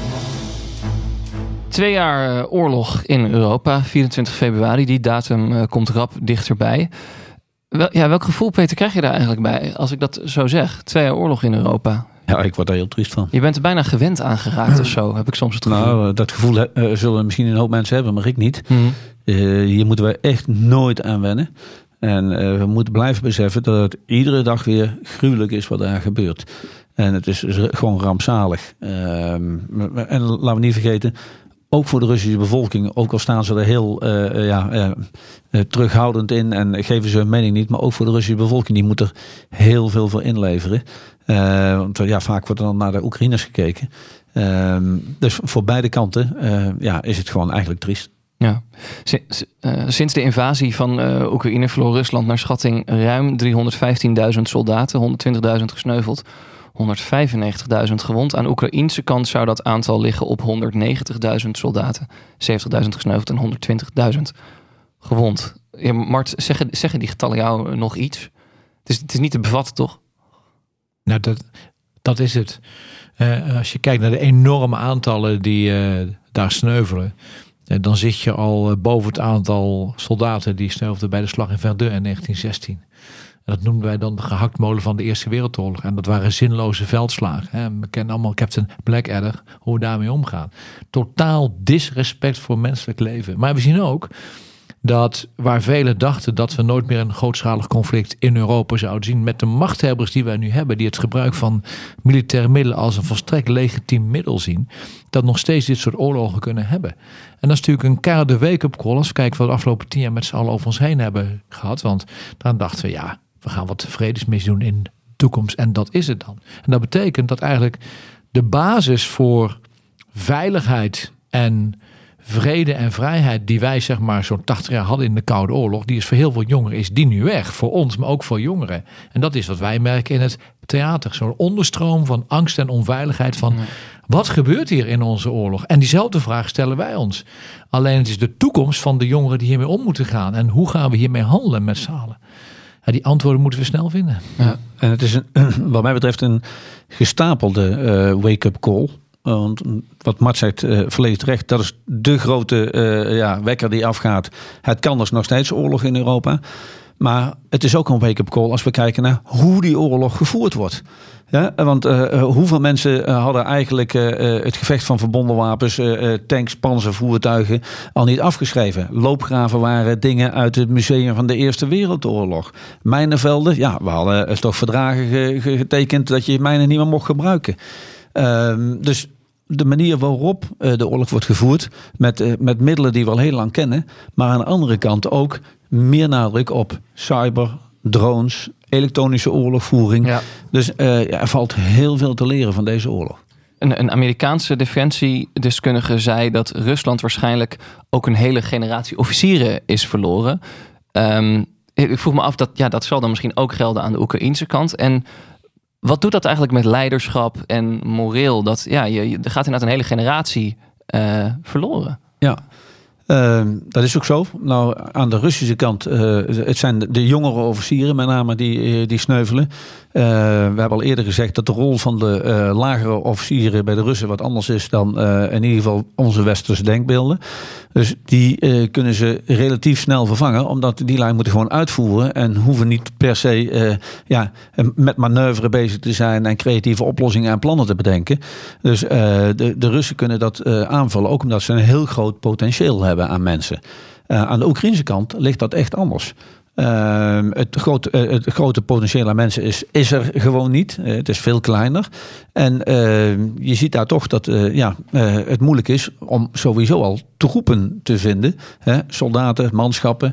Twee jaar uh, oorlog in Europa, vierentwintig februari. Die datum uh, komt rap dichterbij. Wel, ja, welk gevoel, Peter, krijg je daar eigenlijk bij als ik dat zo zeg? Twee jaar oorlog in Europa. Ja, ik word daar heel triest van. Je bent er bijna gewend aan geraakt of zo, heb ik soms het gevoel. Nou, dat gevoel uh, zullen misschien een hoop mensen hebben, maar ik niet. Hmm. Uh, hier moeten we echt nooit aan wennen. En uh, we moeten blijven beseffen dat het iedere dag weer gruwelijk is wat daar gebeurt. En het is dus gewoon rampzalig. Uh, en laten we niet vergeten, ook voor de Russische bevolking, ook al staan ze er heel uh, ja, uh, uh, terughoudend in en geven ze hun mening niet, maar ook voor de Russische bevolking, die moet er heel veel voor inleveren. Uh, want ja, vaak wordt er dan naar de Oekraïners gekeken. Uh, dus voor beide kanten uh, ja, is het gewoon eigenlijk triest. Ja. Sinds, uh, sinds de invasie van uh, Oekraïne verloor Rusland naar schatting ruim driehonderdvijftienduizend soldaten, honderdtwintigduizend gesneuveld, honderdvijfennegentigduizend gewond. Aan de Oekraïnse kant zou dat aantal liggen op honderdnegentigduizend soldaten, zeventigduizend gesneuveld en honderdtwintigduizend gewond. Ja, Mart, zeggen, zeggen die getallen jou nog iets? Het is, het is niet te bevatten, toch? Nou, dat, dat is het. Uh, als je kijkt naar de enorme aantallen die uh, daar sneuvelen, uh, dan zit je al uh, boven het aantal soldaten die sneuvelden bij de slag in Verdun in negentien zestien. En dat noemden wij dan de gehaktmolen van de Eerste Wereldoorlog. En dat waren zinloze veldslagen. Hè. We kennen allemaal Captain Blackadder, hoe we daarmee omgaan. Totaal disrespect voor menselijk leven. Maar we zien ook dat waar velen dachten dat we nooit meer een grootschalig conflict in Europa zouden zien, met de machthebbers die wij nu hebben, die het gebruik van militaire middelen als een volstrekt legitiem middel zien, dat nog steeds dit soort oorlogen kunnen hebben. En dat is natuurlijk een keiharde wake-up call als we kijken wat we de afgelopen tien jaar met z'n allen over ons heen hebben gehad. Want dan dachten we, ja, we gaan wat vredesmissie doen in de toekomst en dat is het dan. En dat betekent dat eigenlijk de basis voor veiligheid en vrede en vrijheid die wij zeg maar zo'n tachtig jaar hadden in de Koude Oorlog, die is voor heel veel jongeren, is die nu weg. Voor ons, maar ook voor jongeren. En dat is wat wij merken in het theater. Zo'n onderstroom van angst en onveiligheid van ja. Wat gebeurt hier in onze oorlog? En diezelfde vraag stellen wij ons. Alleen het is de toekomst van de jongeren die hiermee om moeten gaan. En hoe gaan we hiermee handelen met z'n allen? Ja, die antwoorden moeten we snel vinden. Ja, en het is een, wat mij betreft een gestapelde uh, wake-up call. Want wat Mart zegt, uh, volledig terecht. Dat is de grote uh, ja, wekker die afgaat. Het kan dus nog steeds oorlog in Europa. Maar het is ook een wake-up call als we kijken naar hoe die oorlog gevoerd wordt. Ja, want uh, hoeveel mensen uh, hadden eigenlijk uh, het gevecht van verbonden wapens, uh, tanks, panzervoertuigen al niet afgeschreven? Loopgraven waren dingen uit het museum van de Eerste Wereldoorlog. Mijnenvelden, ja, we hadden uh, toch verdragen ge- getekend dat je mijnen niet meer mocht gebruiken. Uh, dus de manier waarop uh, de oorlog wordt gevoerd met, uh, met middelen die we al heel lang kennen, maar aan de andere kant ook meer nadruk op cyber, drones, elektronische oorlogvoering. Ja. Dus uh, ja, er valt heel veel te leren van deze oorlog. Een, een Amerikaanse defensiedeskundige zei dat Rusland waarschijnlijk ook een hele generatie officieren is verloren. Um, ik vroeg me af, dat, ja, dat zal dan misschien ook gelden aan de Oekraïnse kant. En wat doet dat eigenlijk met leiderschap en moreel? Dat, ja, je, je, er gaat inderdaad een hele generatie uh, verloren. Ja. Uh, dat is ook zo. Nou, aan de Russische kant, uh, het zijn de, de jongere officieren met name die, die sneuvelen. Uh, we hebben al eerder gezegd dat de rol van de uh, lagere officieren bij de Russen wat anders is dan uh, in ieder geval onze westerse denkbeelden. Dus die uh, kunnen ze relatief snel vervangen, omdat die lijn moeten gewoon uitvoeren en hoeven niet per se uh, ja, met manoeuvre bezig te zijn en creatieve oplossingen en plannen te bedenken. Dus uh, de, de Russen kunnen dat uh, aanvallen, ook omdat ze een heel groot potentieel hebben aan mensen. Uh, aan de Oekraïnse kant ligt dat echt anders. Uh, het, grote, uh, het grote potentieel aan mensen is, is er gewoon niet. Uh, het is veel kleiner. En uh, je ziet daar toch dat uh, ja, uh, het moeilijk is om sowieso al troepen te vinden. Hè? Soldaten, manschappen.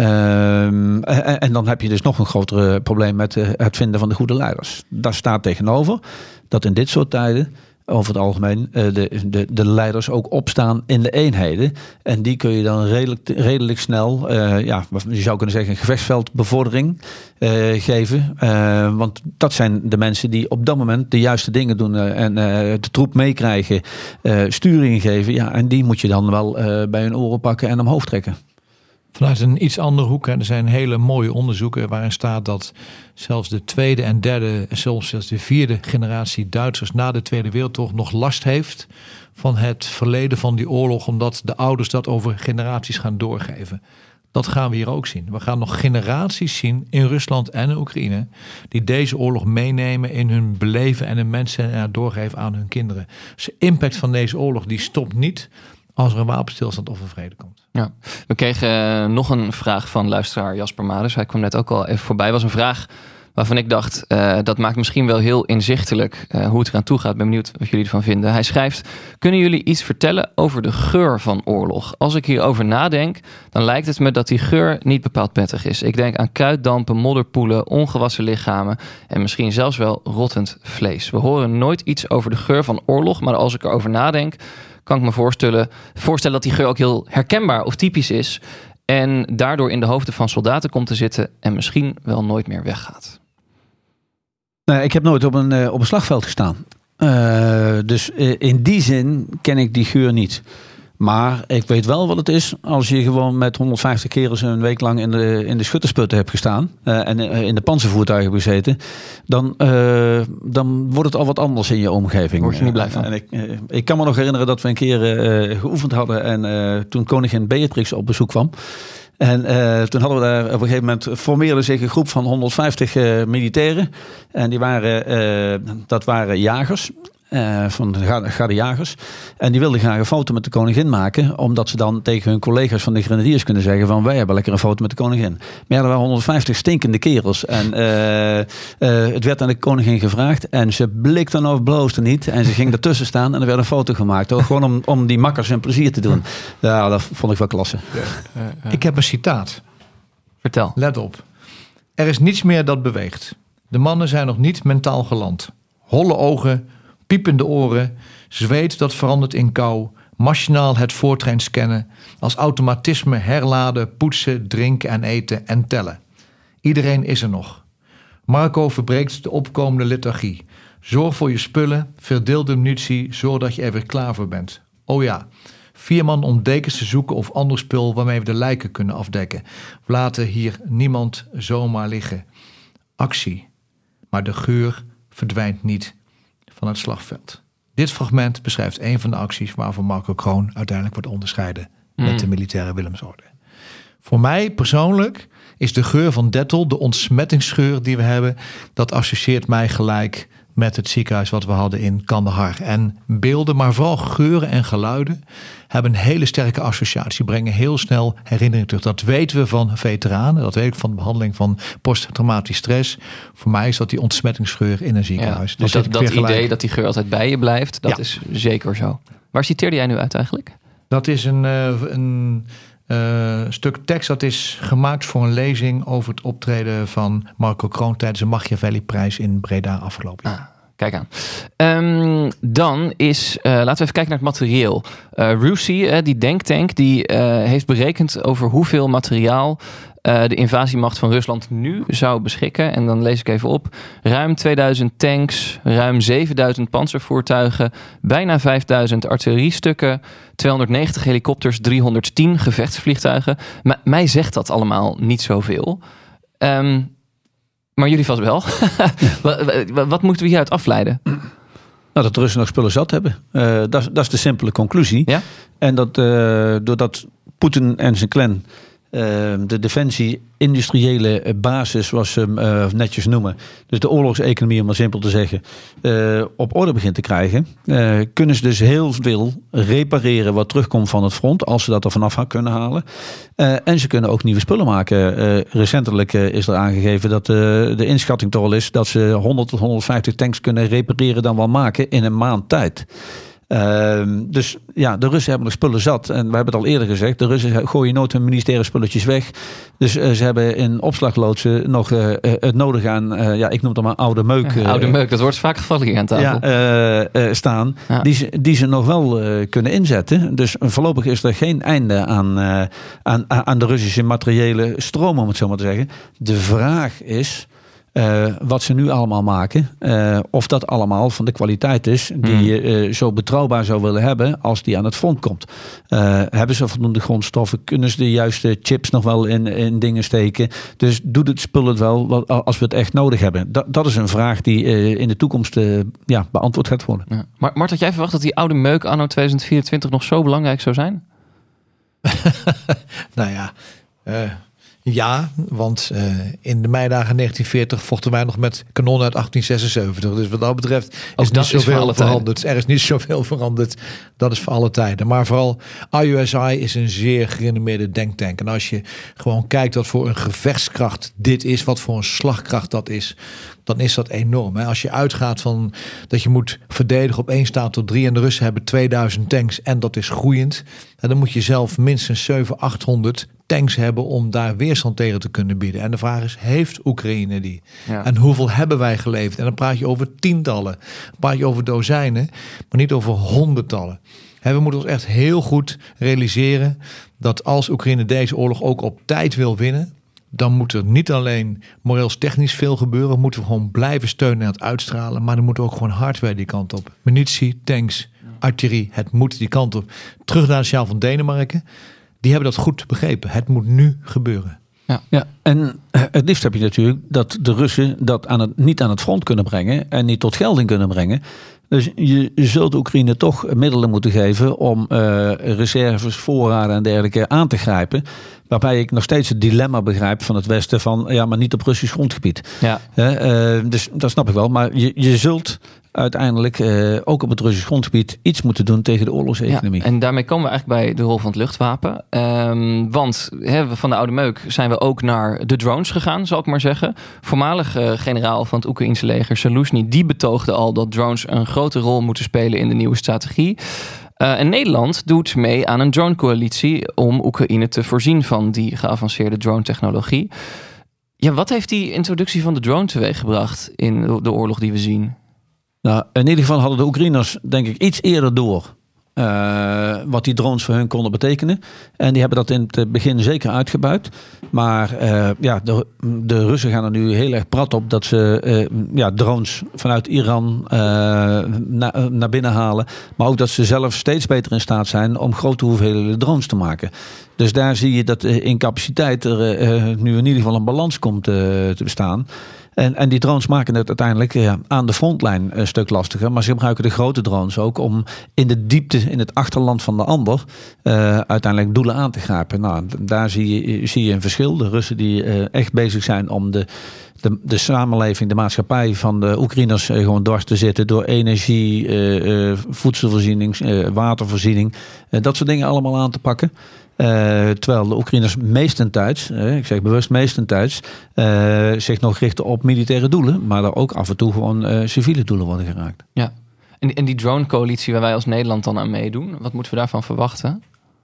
Uh, en, en dan heb je dus nog een groter probleem met uh, het vinden van de goede leiders. Daar staat tegenover dat in dit soort tijden over het algemeen de, de, de leiders ook opstaan in de eenheden. En die kun je dan redelijk, redelijk snel, uh, ja, je zou kunnen zeggen, een gevechtsveldbevordering uh, geven. Uh, want dat zijn de mensen die op dat moment de juiste dingen doen uh, en uh, de troep meekrijgen, uh, sturing geven. Ja, en die moet je dan wel uh, bij hun oren pakken en omhoog trekken. Vanuit een iets andere hoek. Hè. Er zijn hele mooie onderzoeken waarin staat dat zelfs de tweede en derde, zelfs zelfs de vierde generatie Duitsers na de Tweede Wereldoorlog nog last heeft van het verleden van die oorlog, omdat de ouders dat over generaties gaan doorgeven. Dat gaan we hier ook zien. We gaan nog generaties zien in Rusland en in Oekraïne die deze oorlog meenemen in hun beleven en hun mensen en doorgeven aan hun kinderen. Dus de impact van deze oorlog die stopt niet als er een wapenstilstand of een vrede komt. Ja, we kregen uh, nog een vraag van luisteraar Jasper Maders. Hij kwam net ook al even voorbij. Was een vraag waarvan ik dacht, uh, dat maakt misschien wel heel inzichtelijk uh, hoe het eraan toe gaat. Ik ben benieuwd wat jullie ervan vinden. Hij schrijft, kunnen jullie iets vertellen over de geur van oorlog? Als ik hierover nadenk, dan lijkt het me dat die geur niet bepaald prettig is. Ik denk aan kuitdampen, modderpoelen, ongewassen lichamen en misschien zelfs wel rottend vlees. We horen nooit iets over de geur van oorlog, maar als ik erover nadenk, kan ik me voorstellen, voorstellen dat die geur ook heel herkenbaar of typisch is en daardoor in de hoofden van soldaten komt te zitten en misschien wel nooit meer weggaat. Nee, ik heb nooit op een, uh, op een slagveld gestaan. Uh, dus uh, in die zin ken ik die geur niet. Maar ik weet wel wat het is als je gewoon met honderdvijftig kerels een week lang in de, in de schuttersputten hebt gestaan. Uh, en in de panzervoertuigen hebt gezeten. Dan, uh, dan wordt het al wat anders in je omgeving. Word je niet blij van. En ik, uh, ik kan me nog herinneren dat we een keer uh, geoefend hadden. En uh, toen koningin Beatrix op bezoek kwam. En uh, toen hadden we daar op een gegeven moment formeerde zich een groep van honderdvijftig uh, militairen. En die waren, uh, dat waren jagers. Uh, van de gardejagers. En die wilden graag een foto met de koningin maken, omdat ze dan tegen hun collega's van de grenadiers kunnen zeggen van wij hebben lekker een foto met de koningin. Maar ja, er waren honderdvijftig stinkende kerels. En uh, uh, het werd aan de koningin gevraagd en ze blikte of bloosde niet. En ze ging ertussen staan en er werd een foto gemaakt. Hoor. Gewoon om, om die makkers een plezier te doen. Ja, dat vond ik wel klasse. Ja, uh, uh. Ik heb een citaat. Vertel. Let op. Er is niets meer dat beweegt. De mannen zijn nog niet mentaal geland. Holle ogen, piepende oren, zweet dat verandert in kou, machinaal het voortrein scannen, als automatisme herladen, poetsen, drinken en eten en tellen. Iedereen is er nog. Marco verbreekt de opkomende lethargie. Zorg voor je spullen, verdeel de munitie, zorg dat je er weer klaar voor bent. Oh ja, vier man om dekens te zoeken of ander spul waarmee we de lijken kunnen afdekken. We laten hier niemand zomaar liggen. Actie. Maar de geur verdwijnt niet van het slagveld. Dit fragment beschrijft een van de acties waarvan Marco Kroon uiteindelijk wordt onderscheiden met Mm. de militaire Willemsorde. Voor mij persoonlijk is de geur van Dettol, de ontsmettingsgeur die we hebben, dat associeert mij gelijk met het ziekenhuis wat we hadden in Kandahar. En beelden, maar vooral geuren en geluiden hebben een hele sterke associatie, brengen heel snel herinneringen terug. Dat weten we van veteranen, dat weet ik van de behandeling van posttraumatisch stress. Voor mij is dat die ontsmettingsgeur in een ziekenhuis. Ja, Dus dat zit ik dat weer gelijk. idee dat die geur altijd bij je blijft, dat Ja. is zeker zo. Waar citeerde jij nu uit eigenlijk? Dat is een, uh, een uh, stuk tekst dat is gemaakt voor een lezing over het optreden van Marco Kroon tijdens de Machiavelli-prijs in Breda afgelopen jaar. Ah, kijk aan. Um, dan is, uh, laten we even kijken naar het materieel. Uh, RUSI, uh, die denktank, die uh, heeft berekend over hoeveel materiaal uh, de invasiemacht van Rusland nu zou beschikken. En dan lees ik even op. Ruim tweeduizend tanks, ruim zevenduizend panzervoertuigen, bijna vijfduizend artilleriestukken, tweehonderdnegentig helikopters, driehonderdtien gevechtsvliegtuigen. M- mij zegt dat allemaal niet zoveel. Um, maar jullie vast wel. wat, wat, wat moeten we hieruit afleiden? Nou, dat de Russen nog spullen zat hebben. Uh, dat, dat is de simpele conclusie. Ja? En dat uh, doordat Poetin en zijn clan uh, de defensie-industriële basis, zoals ze hem uh, netjes noemen, dus de oorlogseconomie, om maar simpel te zeggen, uh, op orde begint te krijgen, uh, kunnen ze dus heel veel repareren wat terugkomt van het front, als ze dat er vanaf kunnen halen. Uh, en ze kunnen ook nieuwe spullen maken. Uh, recentelijk uh, is er aangegeven dat uh, de inschatting toch al is dat ze honderd tot honderdvijftig tanks kunnen repareren dan wel maken in een maand tijd. Uh, dus ja, de Russen hebben nog spullen zat. En we hebben het al eerder gezegd, de Russen gooien nooit hun militaire spulletjes weg. Dus uh, ze hebben in opslagloodsen nog uh, het nodige aan, uh, ja, ik noem het maar oude meuk. Uh, oude meuk, dat wordt vaak gevallen hier aan tafel. Ja, uh, uh, staan, ja. die, ze, die ze nog wel uh, kunnen inzetten. Dus voorlopig is er geen einde aan, uh, aan, aan de Russische materiële stroom, om het zo maar te zeggen. De vraag is, Uh, wat ze nu allemaal maken, uh, of dat allemaal van de kwaliteit is die je uh, zo betrouwbaar zou willen hebben als die aan het front komt. Uh, hebben ze voldoende grondstoffen? Kunnen ze de juiste chips nog wel in, in dingen steken? Dus doet het spul het wel als we het echt nodig hebben? Dat, dat is een vraag die uh, in de toekomst uh, ja, beantwoord gaat worden. Ja. Maar Mart, had jij verwacht dat die oude meuk anno tweeduizend vierentwintig nog zo belangrijk zou zijn? nou ja, uh... Ja, want uh, in de meidagen negentien veertig vochten wij nog met kanonnen uit achttien zesenzeventig. Dus wat dat betreft is Ook niet dat is zoveel veranderd. tijden. Er is niet zoveel veranderd. Dat is voor alle tijden. Maar vooral I U S I is een zeer gerenommeerde denktank. En als je gewoon kijkt wat voor een gevechtskracht dit is, wat voor een slagkracht dat is, dan is dat enorm. Hè? Als je uitgaat van dat je moet verdedigen op één staat tot drie en de Russen hebben tweeduizend tanks en dat is groeiend, dan moet je zelf minstens zevenhonderd, achthonderd tanks hebben om daar weerstand tegen te kunnen bieden. En de vraag is, heeft Oekraïne die? Ja. En hoeveel hebben wij geleverd? En dan praat je over tientallen, dan praat je over dozijnen, maar niet over honderdtallen. En we moeten ons echt heel goed realiseren dat als Oekraïne deze oorlog ook op tijd wil winnen, dan moet er niet alleen moreels technisch veel gebeuren, moeten we gewoon blijven steunen en het uitstralen, maar er moet ook gewoon hardware die kant op. Munitie, tanks, artillerie, het moet die kant op. Terug naar de sjaal van Denemarken. Die hebben dat goed begrepen. Het moet nu gebeuren. Ja, ja, en het liefst heb je natuurlijk dat de Russen dat aan het, niet aan het front kunnen brengen en niet tot gelding kunnen brengen. Dus je zult Oekraïne toch middelen moeten geven om uh, reserves, voorraden en dergelijke aan te grijpen. Waarbij ik nog steeds het dilemma begrijp van het Westen van ja, maar niet op Russisch grondgebied. Ja. Uh, uh, dus dat snap ik wel. Maar je, je zult uiteindelijk uh, ook op het Russisch grondgebied iets moeten doen tegen de oorlogseconomie. Ja, en daarmee komen we eigenlijk bij de rol van het luchtwapen. Um, want he, van de oude meuk zijn we ook naar de drones gegaan, zal ik maar zeggen. Voormalig uh, generaal van het Oekraïense leger, Zaluzhny, die betoogde al dat drones een grote rol moeten spelen in de nieuwe strategie. Uh, en Nederland doet mee aan een drone-coalitie om Oekraïne te voorzien van die geavanceerde drone-technologie. Ja, wat heeft die introductie van de drone teweeggebracht in de oorlog die we zien? Nou, in ieder geval hadden de Oekraïners denk ik iets eerder door uh, wat die drones voor hun konden betekenen. En die hebben dat in het begin zeker uitgebuit. Maar uh, ja, de, de Russen gaan er nu heel erg prat op dat ze uh, ja, drones vanuit Iran uh, na, uh, naar binnen halen. Maar ook dat ze zelf steeds beter in staat zijn om grote hoeveelheden drones te maken. Dus daar zie je dat uh, in capaciteit er uh, nu in ieder geval een balans komt uh, te bestaan. En, en die drones maken het uiteindelijk ja, aan de frontlijn een stuk lastiger. Maar ze gebruiken de grote drones ook om in de diepte, in het achterland van de ander, uh, uiteindelijk doelen aan te grijpen. Nou, daar zie je, zie je een verschil. De Russen die uh, echt bezig zijn om de, de, de samenleving, de maatschappij van de Oekraïners uh, gewoon dwars te zitten door energie, uh, uh, voedselvoorziening, uh, watervoorziening, uh, dat soort dingen allemaal aan te pakken. Uh, terwijl de Oekraïners meestentijds, uh, ik zeg bewust meestentijds, uh, zich nog richten op militaire doelen, maar er ook af en toe gewoon uh, civiele doelen worden geraakt. Ja, en, en die drone-coalitie waar wij als Nederland dan aan meedoen, wat moeten we daarvan verwachten?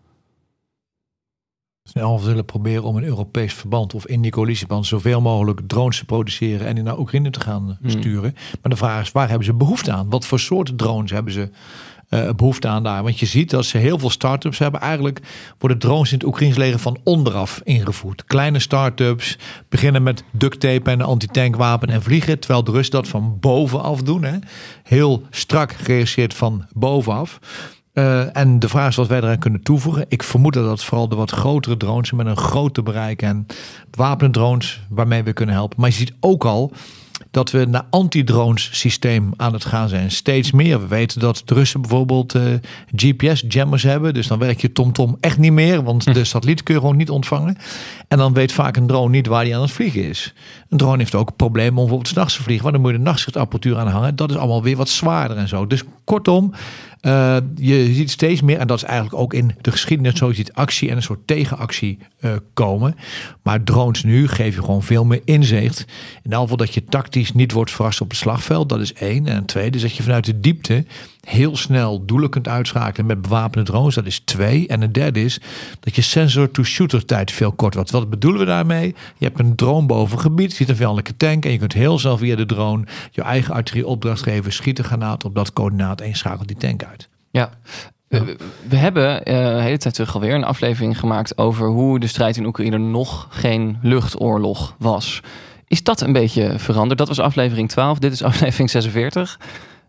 Snel zullen proberen om een Europees verband of in die coalitieverband zoveel mogelijk drones te produceren en die naar Oekraïne te gaan hmm. sturen. Maar de vraag is, waar hebben ze behoefte aan? Wat voor soort drones hebben ze uh, behoefte aan daar? Want je ziet dat ze heel veel start-ups hebben. Eigenlijk worden drones in het Oekraïns leger van onderaf ingevoerd. Kleine start-ups beginnen met duct tape en een antitankwapen en vliegen. Terwijl de Russen dat van bovenaf doen. Hè? Heel strak geregisseerd van bovenaf. Uh, en de vraag is wat wij eraan kunnen toevoegen. Ik vermoed dat dat vooral de wat grotere drones met een groter bereik en wapendrones waarmee we kunnen helpen. Maar je ziet ook al dat we naar anti-drones systeem aan het gaan zijn. Steeds meer. We weten dat de Russen bijvoorbeeld uh, G P S-jammers hebben. Dus dan werkt je TomTom echt niet meer. Want de satelliet kun je gewoon niet ontvangen. En dan weet vaak een drone niet waar die aan het vliegen is. Een drone heeft ook problemen om bijvoorbeeld 's nachts te vliegen. Maar dan moet je de nachtschichtapparatuur aan hangen. Dat is allemaal weer wat zwaarder en zo. Dus kortom, Uh, je ziet steeds meer, en dat is eigenlijk ook in de geschiedenis zo, je ziet actie en een soort tegenactie uh, komen. Maar drones nu geven je gewoon veel meer inzicht. In elk geval dat je tactisch niet wordt verrast op het slagveld, dat is één. En een tweede is dat je vanuit de diepte heel snel doelen kunt uitschakelen met bewapende drones, dat is twee. En een derde is dat je sensor-to-shooter tijd veel korter wordt. Wat bedoelen we daarmee? Je hebt een drone boven gebied, je ziet een vijandelijke tank en je kunt heel snel via de drone je eigen artillerie opdracht geven, schiet een granaat op dat coördinaat en je schakelt die tank uit. Ja, we, we hebben uh, een hele tijd terug alweer een aflevering gemaakt over hoe de strijd in Oekraïne nog geen luchtoorlog was. Is dat een beetje veranderd? Dat was aflevering twaalf, dit is aflevering zesenveertig.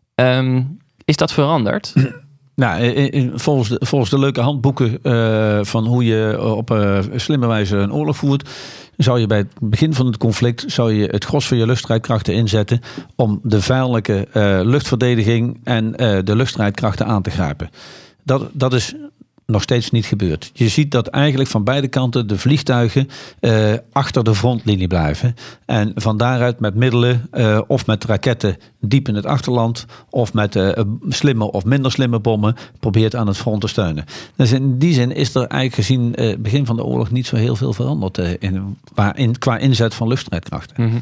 Um, is dat veranderd? Nou, volgens de, volgens de leuke handboeken uh, van hoe je op uh, slimme wijze een oorlog voert, zou je bij het begin van het conflict zou je het gros van je luchtstrijdkrachten inzetten om de vijandelijke uh, luchtverdediging en uh, de luchtstrijdkrachten aan te grijpen. Dat, dat is nog steeds niet gebeurd. Je ziet dat eigenlijk van beide kanten de vliegtuigen uh, achter de frontlinie blijven. En van daaruit met middelen uh, of met raketten diep in het achterland of met uh, slimme of minder slimme bommen probeert aan het front te steunen. Dus in die zin is er eigenlijk gezien het uh, begin van de oorlog niet zo heel veel veranderd uh, in, in, qua inzet van luchtstrijdkrachten. Mm-hmm.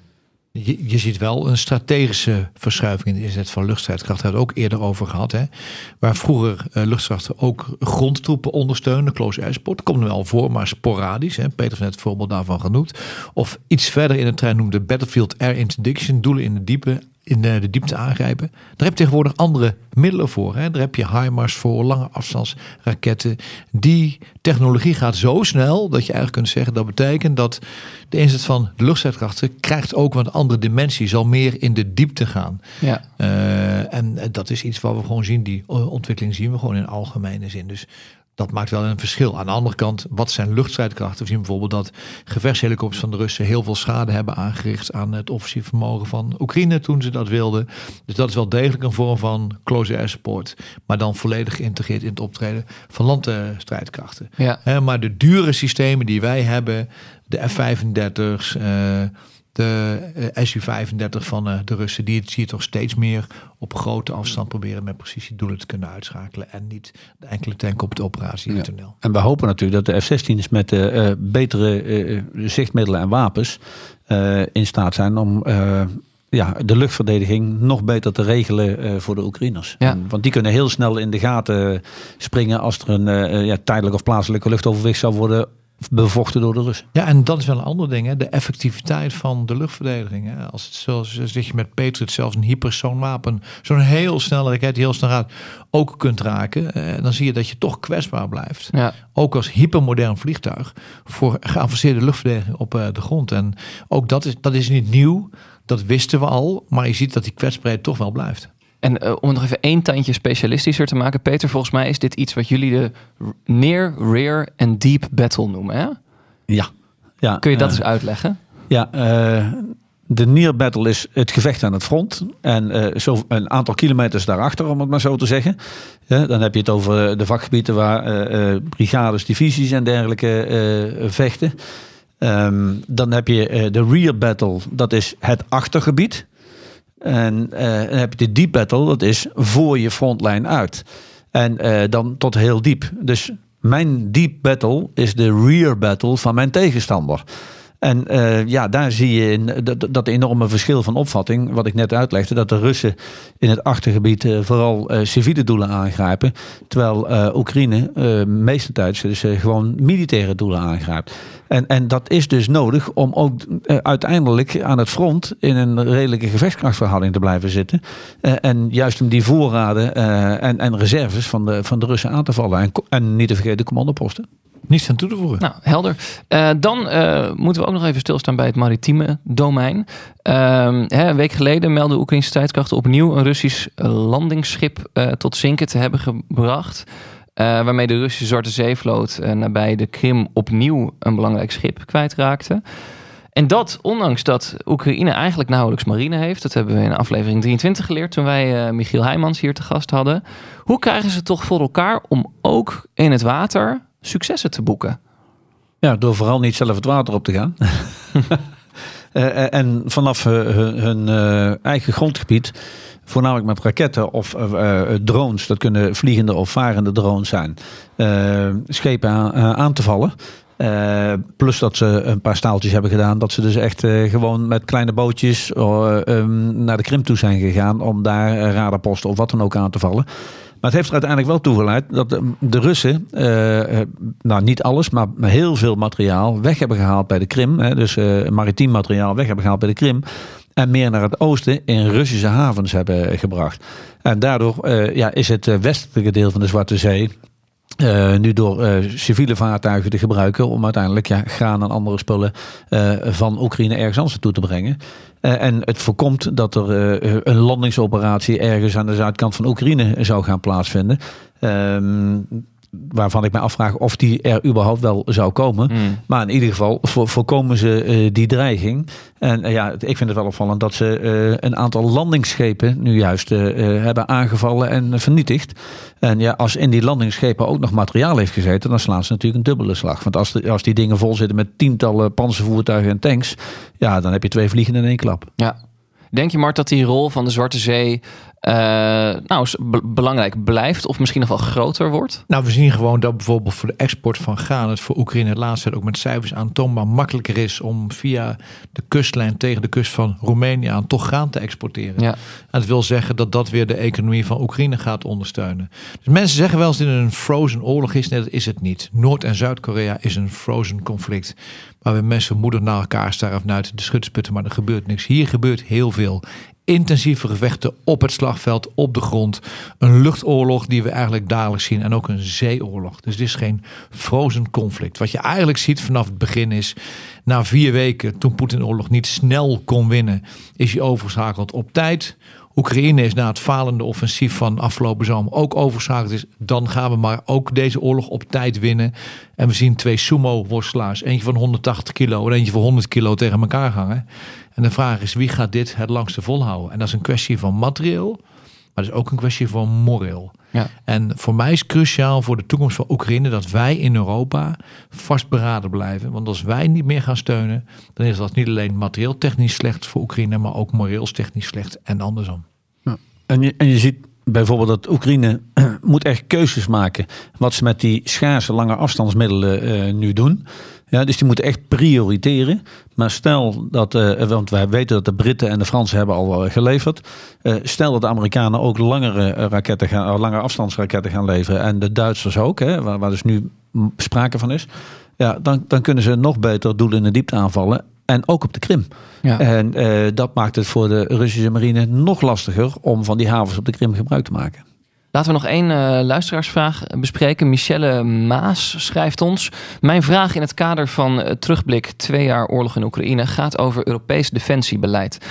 Je, je ziet wel een strategische verschuiving in de inzet van luchtstrijdkrachten. Daar hebben we het ook eerder over gehad. Hè? Waar vroeger uh, luchtkrachten ook grondtroepen ondersteunen. Close air support. Komt er wel voor, maar sporadisch. Hè? Peter heeft net het voorbeeld daarvan genoemd. Of iets verder in het terrein noemde battlefield air interdiction. Doelen in de diepe. in de, de diepte aangrijpen. Daar heb je tegenwoordig andere middelen voor. Hè? Daar heb je HIMARS voor, lange afstandsraketten. Die technologie gaat zo snel dat je eigenlijk kunt zeggen dat betekent dat de inzet van de luchtstrijdkrachten krijgt ook een andere dimensie, zal meer in de diepte gaan. Ja. Uh, en dat is iets wat we gewoon zien, die ontwikkeling zien we gewoon in algemene zin. Dus dat maakt wel een verschil. Aan de andere kant, wat zijn luchtstrijdkrachten? We zien bijvoorbeeld dat gevechtshelikopters van de Russen heel veel schade hebben aangericht aan het offensief vermogen van Oekraïne toen ze dat wilden. Dus dat is wel degelijk een vorm van close air support. Maar dan volledig geïntegreerd in het optreden van landstrijdkrachten. Ja. He, maar de dure systemen die wij hebben, de F vijfendertig's, uh, de uh, S U vijfendertig van uh, de Russen, die zie je toch steeds meer op grote afstand proberen met precisie doelen te kunnen uitschakelen en niet de enkele tank op het operatietoneel. Ja. En we hopen natuurlijk dat de F zestien's met uh, betere uh, zichtmiddelen en wapens uh, in staat zijn om uh, ja, de luchtverdediging nog beter te regelen uh, voor de Oekraïners. Ja. En, want die kunnen heel snel in de gaten springen als er een uh, ja, tijdelijk of plaatselijke luchtoverwicht zou worden bevochten door de Russen. Ja, en dat is wel een ander ding, hè? De effectiviteit van de luchtverdediging. Hè? Als het zoals dat je met Patriot zelfs een hypersoonwapen, zo'n heel snelle raket die heel snel gaat, ook kunt raken, eh, dan zie je dat je toch kwetsbaar blijft. Ja. Ook als hypermodern vliegtuig voor geavanceerde luchtverdediging op uh, de grond. En ook dat is, dat is niet nieuw, dat wisten we al, maar je ziet dat die kwetsbaarheid toch wel blijft. En uh, om het nog even één tandje specialistischer te maken, Peter, volgens mij is dit iets wat jullie de near, rear en deep battle noemen, hè? Ja. ja Kun je dat uh, eens uitleggen? Ja, uh, de near battle is het gevecht aan het front. En uh, zo een aantal kilometers daarachter, om het maar zo te zeggen. Ja, dan heb je het over de vakgebieden waar uh, uh, brigades, divisies en dergelijke uh, vechten. Um, dan heb je uh, de rear battle, dat is het achtergebied. En uh, dan heb je de deep battle, dat is voor je frontlijn uit. En uh, dan tot heel diep. Dus mijn deep battle is de rear battle van mijn tegenstander. En uh, ja, daar zie je in dat, dat enorme verschil van opvatting, wat ik net uitlegde, dat de Russen in het achtergebied uh, vooral uh, civiele doelen aangrijpen, terwijl uh, Oekraïne uh, meestentijds dus uh, gewoon militaire doelen aangrijpt. En, en dat is dus nodig om ook uh, uiteindelijk aan het front in een redelijke gevechtskrachtverhouding te blijven zitten. Uh, en juist om die voorraden uh, en, en reserves van de, van de Russen aan te vallen. En, en niet te vergeten commandoposten. Niets aan toe te voegen. Nou, helder. Uh, dan uh, moeten we ook nog even stilstaan bij het maritieme domein. Uh, hè, een week geleden meldden Oekraïnse strijdkrachten opnieuw een Russisch landingsschip uh, tot zinken te hebben gebracht. Uh, waarmee de Russische Zwarte Zeevloot uh, nabij de Krim opnieuw een belangrijk schip kwijtraakte. En dat ondanks dat Oekraïne eigenlijk nauwelijks marine heeft. Dat hebben we in aflevering drieëntwintig geleerd toen wij uh, Michiel Heijmans hier te gast hadden. Hoe krijgen ze toch voor elkaar om ook in het water successen te boeken? Ja, door vooral niet zelf het water op te gaan. uh, en vanaf uh, hun, hun uh, eigen grondgebied, voornamelijk met raketten of uh, drones, dat kunnen vliegende of varende drones zijn, uh, schepen aan, uh, aan te vallen. Uh, plus dat ze een paar staaltjes hebben gedaan, dat ze dus echt uh, gewoon met kleine bootjes uh, um, naar de Krim toe zijn gegaan om daar uh, radarposten of wat dan ook aan te vallen. Maar het heeft er uiteindelijk wel toe geleid dat de, de Russen, uh, nou niet alles, maar heel veel materiaal weg hebben gehaald bij de Krim. Hè, dus uh, maritiem materiaal weg hebben gehaald bij de Krim. En meer naar het oosten in Russische havens hebben gebracht. En daardoor uh, ja, is het westelijke deel van de Zwarte Zee Uh, nu door uh, civiele vaartuigen te gebruiken om uiteindelijk ja, graan en andere spullen uh, van Oekraïne ergens anders toe te brengen. Uh, en het voorkomt dat er uh, een landingsoperatie ergens aan de zuidkant van Oekraïne zou gaan plaatsvinden. Um, waarvan ik me afvraag of die er überhaupt wel zou komen. Mm. Maar in ieder geval vo- voorkomen ze uh, die dreiging. En uh, ja, ik vind het wel opvallend dat ze uh, een aantal landingsschepen nu juist uh, uh, hebben aangevallen en uh, vernietigd. En ja, als in die landingsschepen ook nog materiaal heeft gezeten, dan slaan ze natuurlijk een dubbele slag. Want als, de, als die dingen vol zitten met tientallen panzervoertuigen en tanks, ja, dan heb je twee vliegen in één klap. Ja. Denk je, Mart, dat die rol van de Zwarte Zee uh, nou, b- belangrijk blijft of misschien nog wel groter wordt? Nou, we zien gewoon dat bijvoorbeeld voor de export van graan het voor Oekraïne de laatste tijd ook met cijfers aantoonbaar makkelijker is om via de kustlijn tegen de kust van Roemenië aan toch graan te exporteren. Ja. En dat wil zeggen dat dat weer de economie van Oekraïne gaat ondersteunen. Dus mensen zeggen wel eens dat het een frozen oorlog is. Nee, dat is het niet. Noord- en Zuid-Korea is een frozen conflict. Waar we mensen moedig naar elkaar staren vanuit de schutsputten, maar er gebeurt niks. Hier gebeurt heel veel. Intensieve gevechten op het slagveld, op de grond. Een luchtoorlog die we eigenlijk dagelijks zien. En ook een zeeoorlog. Dus dit is geen frozen conflict. Wat je eigenlijk ziet vanaf het begin is, na vier weken, toen Poetin de oorlog niet snel kon winnen, is hij overgeschakeld op tijd. Oekraïne is na het falende offensief van afgelopen zomer ook overgeschakeld is. Dan gaan we maar ook deze oorlog op tijd winnen. En we zien twee sumo-worstelaars. Eentje van honderdtachtig kilo en eentje van honderd kilo tegen elkaar hangen. En de vraag is, wie gaat dit het langste volhouden? En dat is een kwestie van materieel, maar dat is ook een kwestie van moreel. Ja. En voor mij is cruciaal voor de toekomst van Oekraïne dat wij in Europa vastberaden blijven. Want als wij niet meer gaan steunen, dan is dat niet alleen materieel technisch slecht voor Oekraïne, maar ook moreel technisch slecht en andersom. Ja. En, je, en je ziet bijvoorbeeld dat Oekraïne moet echt keuzes maken wat ze met die schaarse lange afstandsmiddelen uh, nu doen. Ja, dus die moeten echt prioriteren. Maar stel dat, uh, want wij weten dat de Britten en de Fransen hebben al uh, geleverd. Uh, stel dat de Amerikanen ook langere raketten gaan, uh, langere afstandsraketten gaan leveren. En de Duitsers ook, hè, waar, waar dus nu sprake van is. Ja, dan, dan kunnen ze nog beter doelen in de diepte aanvallen. En ook op de Krim. Ja. En uh, dat maakt het voor de Russische marine nog lastiger om van die havens op de Krim gebruik te maken. Laten we nog één uh, luisteraarsvraag bespreken. Michelle Maas schrijft ons: mijn vraag in het kader van uh, terugblik twee jaar oorlog in Oekraïne gaat over Europees defensiebeleid.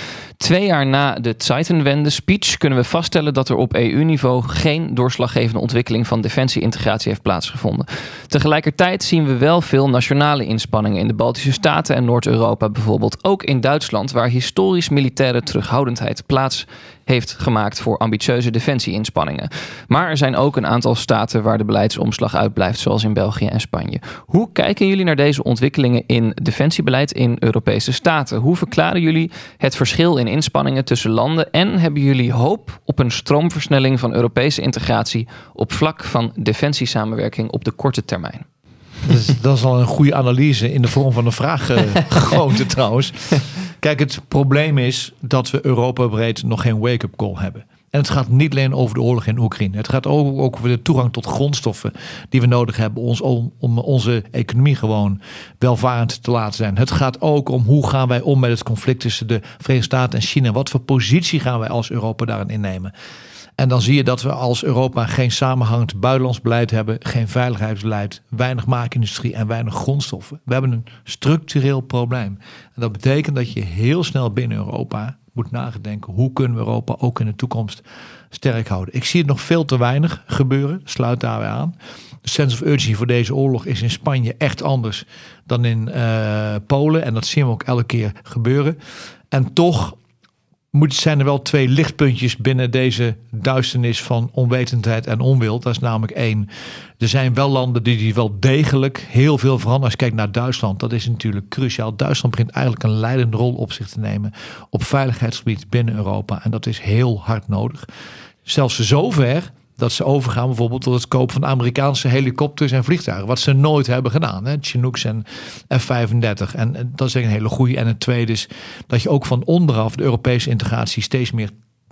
Twee jaar na de Zeitenwende-speech kunnen we vaststellen dat er op E U-niveau geen doorslaggevende ontwikkeling van defensie-integratie heeft plaatsgevonden. Tegelijkertijd zien we wel veel nationale inspanningen in de Baltische Staten en Noord-Europa bijvoorbeeld. Ook in Duitsland, waar historisch militaire terughoudendheid plaats heeft gemaakt voor ambitieuze defensie-inspanningen. Maar er zijn ook een aantal staten waar de beleidsomslag uitblijft, zoals in België en Spanje. Hoe kijken jullie naar deze ontwikkelingen in defensiebeleid in Europese staten? Hoe verklaren jullie het verschil in inspanningen tussen landen en hebben jullie hoop op een stroomversnelling van Europese integratie op vlak van defensiesamenwerking op de korte termijn? Dat is, dat is al een goede analyse in de vorm van een vraaggrootte trouwens. Kijk, het probleem is dat we Europa breed nog geen wake-up call hebben. En het gaat niet alleen over de oorlog in Oekraïne. Het gaat ook, ook over de toegang tot grondstoffen die we nodig hebben ons, om, om onze economie gewoon welvarend te laten zijn. Het gaat ook om hoe gaan wij om met het conflict tussen de Verenigde Staten en China. Wat voor positie gaan wij als Europa daarin innemen? En dan zie je dat we als Europa geen samenhangend buitenlands beleid hebben, geen veiligheidsbeleid, weinig maakindustrie en weinig grondstoffen. We hebben een structureel probleem. En dat betekent dat je heel snel binnen Europa moet nadenken, hoe kunnen we Europa ook in de toekomst sterk houden. Ik zie het nog veel te weinig gebeuren, sluit daarbij aan. De sense of urgency voor deze oorlog is in Spanje echt anders dan in uh, Polen. En dat zien we ook elke keer gebeuren. En toch moet, zijn er wel twee lichtpuntjes binnen deze duisternis van onwetendheid en onwil. Dat is namelijk één. Er zijn wel landen die, die wel degelijk heel veel veranderen. Als je kijkt naar Duitsland, dat is natuurlijk cruciaal. Duitsland begint eigenlijk een leidende rol op zich te nemen op veiligheidsgebied binnen Europa. En dat is heel hard nodig. Zelfs zover dat ze overgaan bijvoorbeeld tot het kopen van Amerikaanse helikopters en vliegtuigen. Wat ze nooit hebben gedaan. Hè? Chinooks en F vijfendertig. En, en dat is een hele goede. En het tweede is dat je ook van onderaf de Europese integratie steeds meer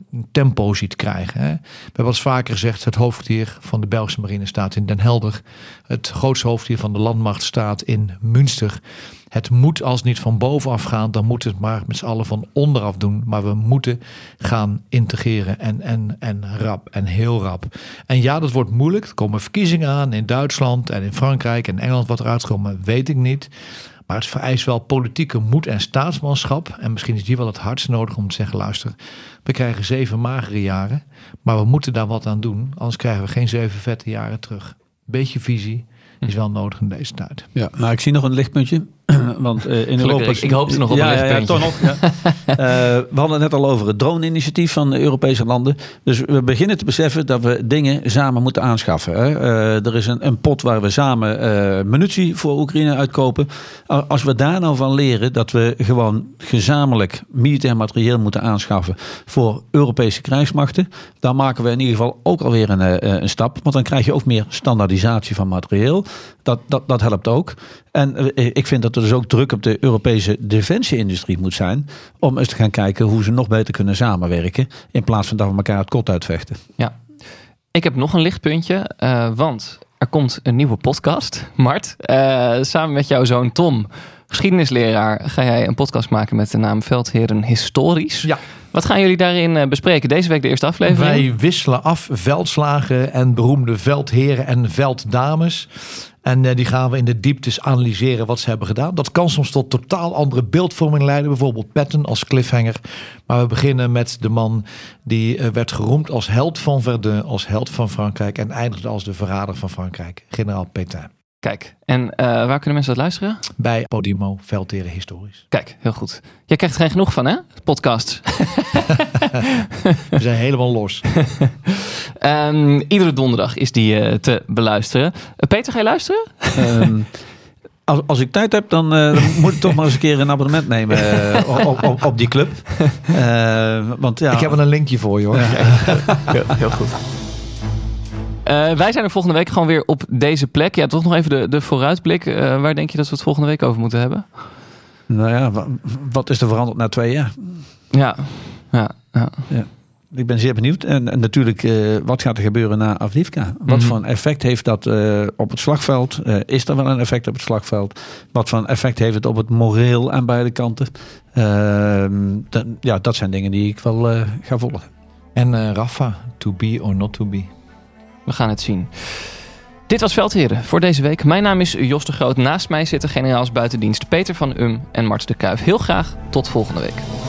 tempo ziet krijgen. Hè? We hebben al eens vaker gezegd, het hoofdkwartier van de Belgische marine staat in Den Helder. Het grootste hoofdkwartier van de landmacht staat in Münster. Het moet als niet van bovenaf gaan, dan moet het maar met z'n allen van onderaf doen. Maar we moeten gaan integreren en, en, en rap en heel rap. En ja, dat wordt moeilijk. Er komen verkiezingen aan in Duitsland en in Frankrijk en Engeland. Wat eruit komt, weet ik niet. Maar het vereist wel politieke moed en staatsmanschap. En misschien is die wel het hardst nodig om te zeggen, luister, we krijgen zeven magere jaren. Maar we moeten daar wat aan doen. Anders krijgen we geen zeven vette jaren terug. Beetje visie is wel nodig in deze tijd. Ja, nou, ik zie nog een lichtpuntje. Want uh, in Europa... Ik, ik hoopte nog op ja, een lichtpuntje. Ja, ja, toch nog. Ja. uh, we hadden het net al over het drone-initiatief van de Europese landen. Dus we beginnen te beseffen dat we dingen samen moeten aanschaffen. Hè. Uh, er is een, een pot waar we samen uh, munitie voor Oekraïne uitkopen. Uh, als we daar nou van leren dat we gewoon gezamenlijk militair materieel moeten aanschaffen voor Europese krijgsmachten, dan maken we in ieder geval ook alweer een, uh, een stap. Want dan krijg je ook meer standaardisatie van materieel. Dat, dat, dat helpt ook. En uh, ik vind dat er dus ook druk op de Europese defensie-industrie moet zijn om eens te gaan kijken hoe ze nog beter kunnen samenwerken in plaats van dat we elkaar het kot uitvechten. Ja, ik heb nog een lichtpuntje, uh, want er komt een nieuwe podcast. Mart, uh, samen met jouw zoon Tom, geschiedenisleraar, ga jij een podcast maken met de naam Veldheren Historisch. Ja. Wat gaan jullie daarin bespreken? Deze week de eerste aflevering. Wij wisselen af veldslagen en beroemde veldheren en velddames. En uh, die gaan we in de dieptes analyseren wat ze hebben gedaan. Dat kan soms tot totaal andere beeldvorming leiden. Bijvoorbeeld Patton als cliffhanger. Maar we beginnen met de man die uh, werd geroemd als held van Verdun, als held van Frankrijk en eindigde als de verrader van Frankrijk, generaal Pétain. Kijk, en uh, waar kunnen mensen dat luisteren? Bij Podimo, Veldheren Historisch. Kijk, heel goed. Jij krijgt er geen genoeg van, hè? Podcasts. We zijn helemaal los. um, iedere donderdag is die uh, te beluisteren. Uh, Peter, ga je luisteren? Um, als, als ik tijd heb, dan, uh, dan moet ik toch maar eens een keer een abonnement nemen uh, op, op, op die club. Uh, want, ja, ik heb wel een linkje voor je, hoor. Ja. heel, heel goed. Uh, wij zijn er volgende week gewoon weer op deze plek. Ja, toch nog even de, de vooruitblik. Uh, waar denk je dat we het volgende week over moeten hebben? Nou ja, wat is er veranderd na twee jaar? Ja, ja, ja. ja. Ik ben zeer benieuwd. En, en natuurlijk, uh, wat gaat er gebeuren na Avdiivka? Wat mm-hmm. voor een effect heeft dat uh, op het slagveld? Uh, is er wel een effect op het slagveld? Wat voor een effect heeft het op het moreel aan beide kanten? Uh, dat, ja, dat zijn dingen die ik wel uh, ga volgen. En uh, Rafa, to be or not to be? We gaan het zien. Dit was Veldheren voor deze week. Mijn naam is Jos de Groot. Naast mij zitten generaals buitendienst Peter van Um en Mart de Kuif. Heel graag tot volgende week.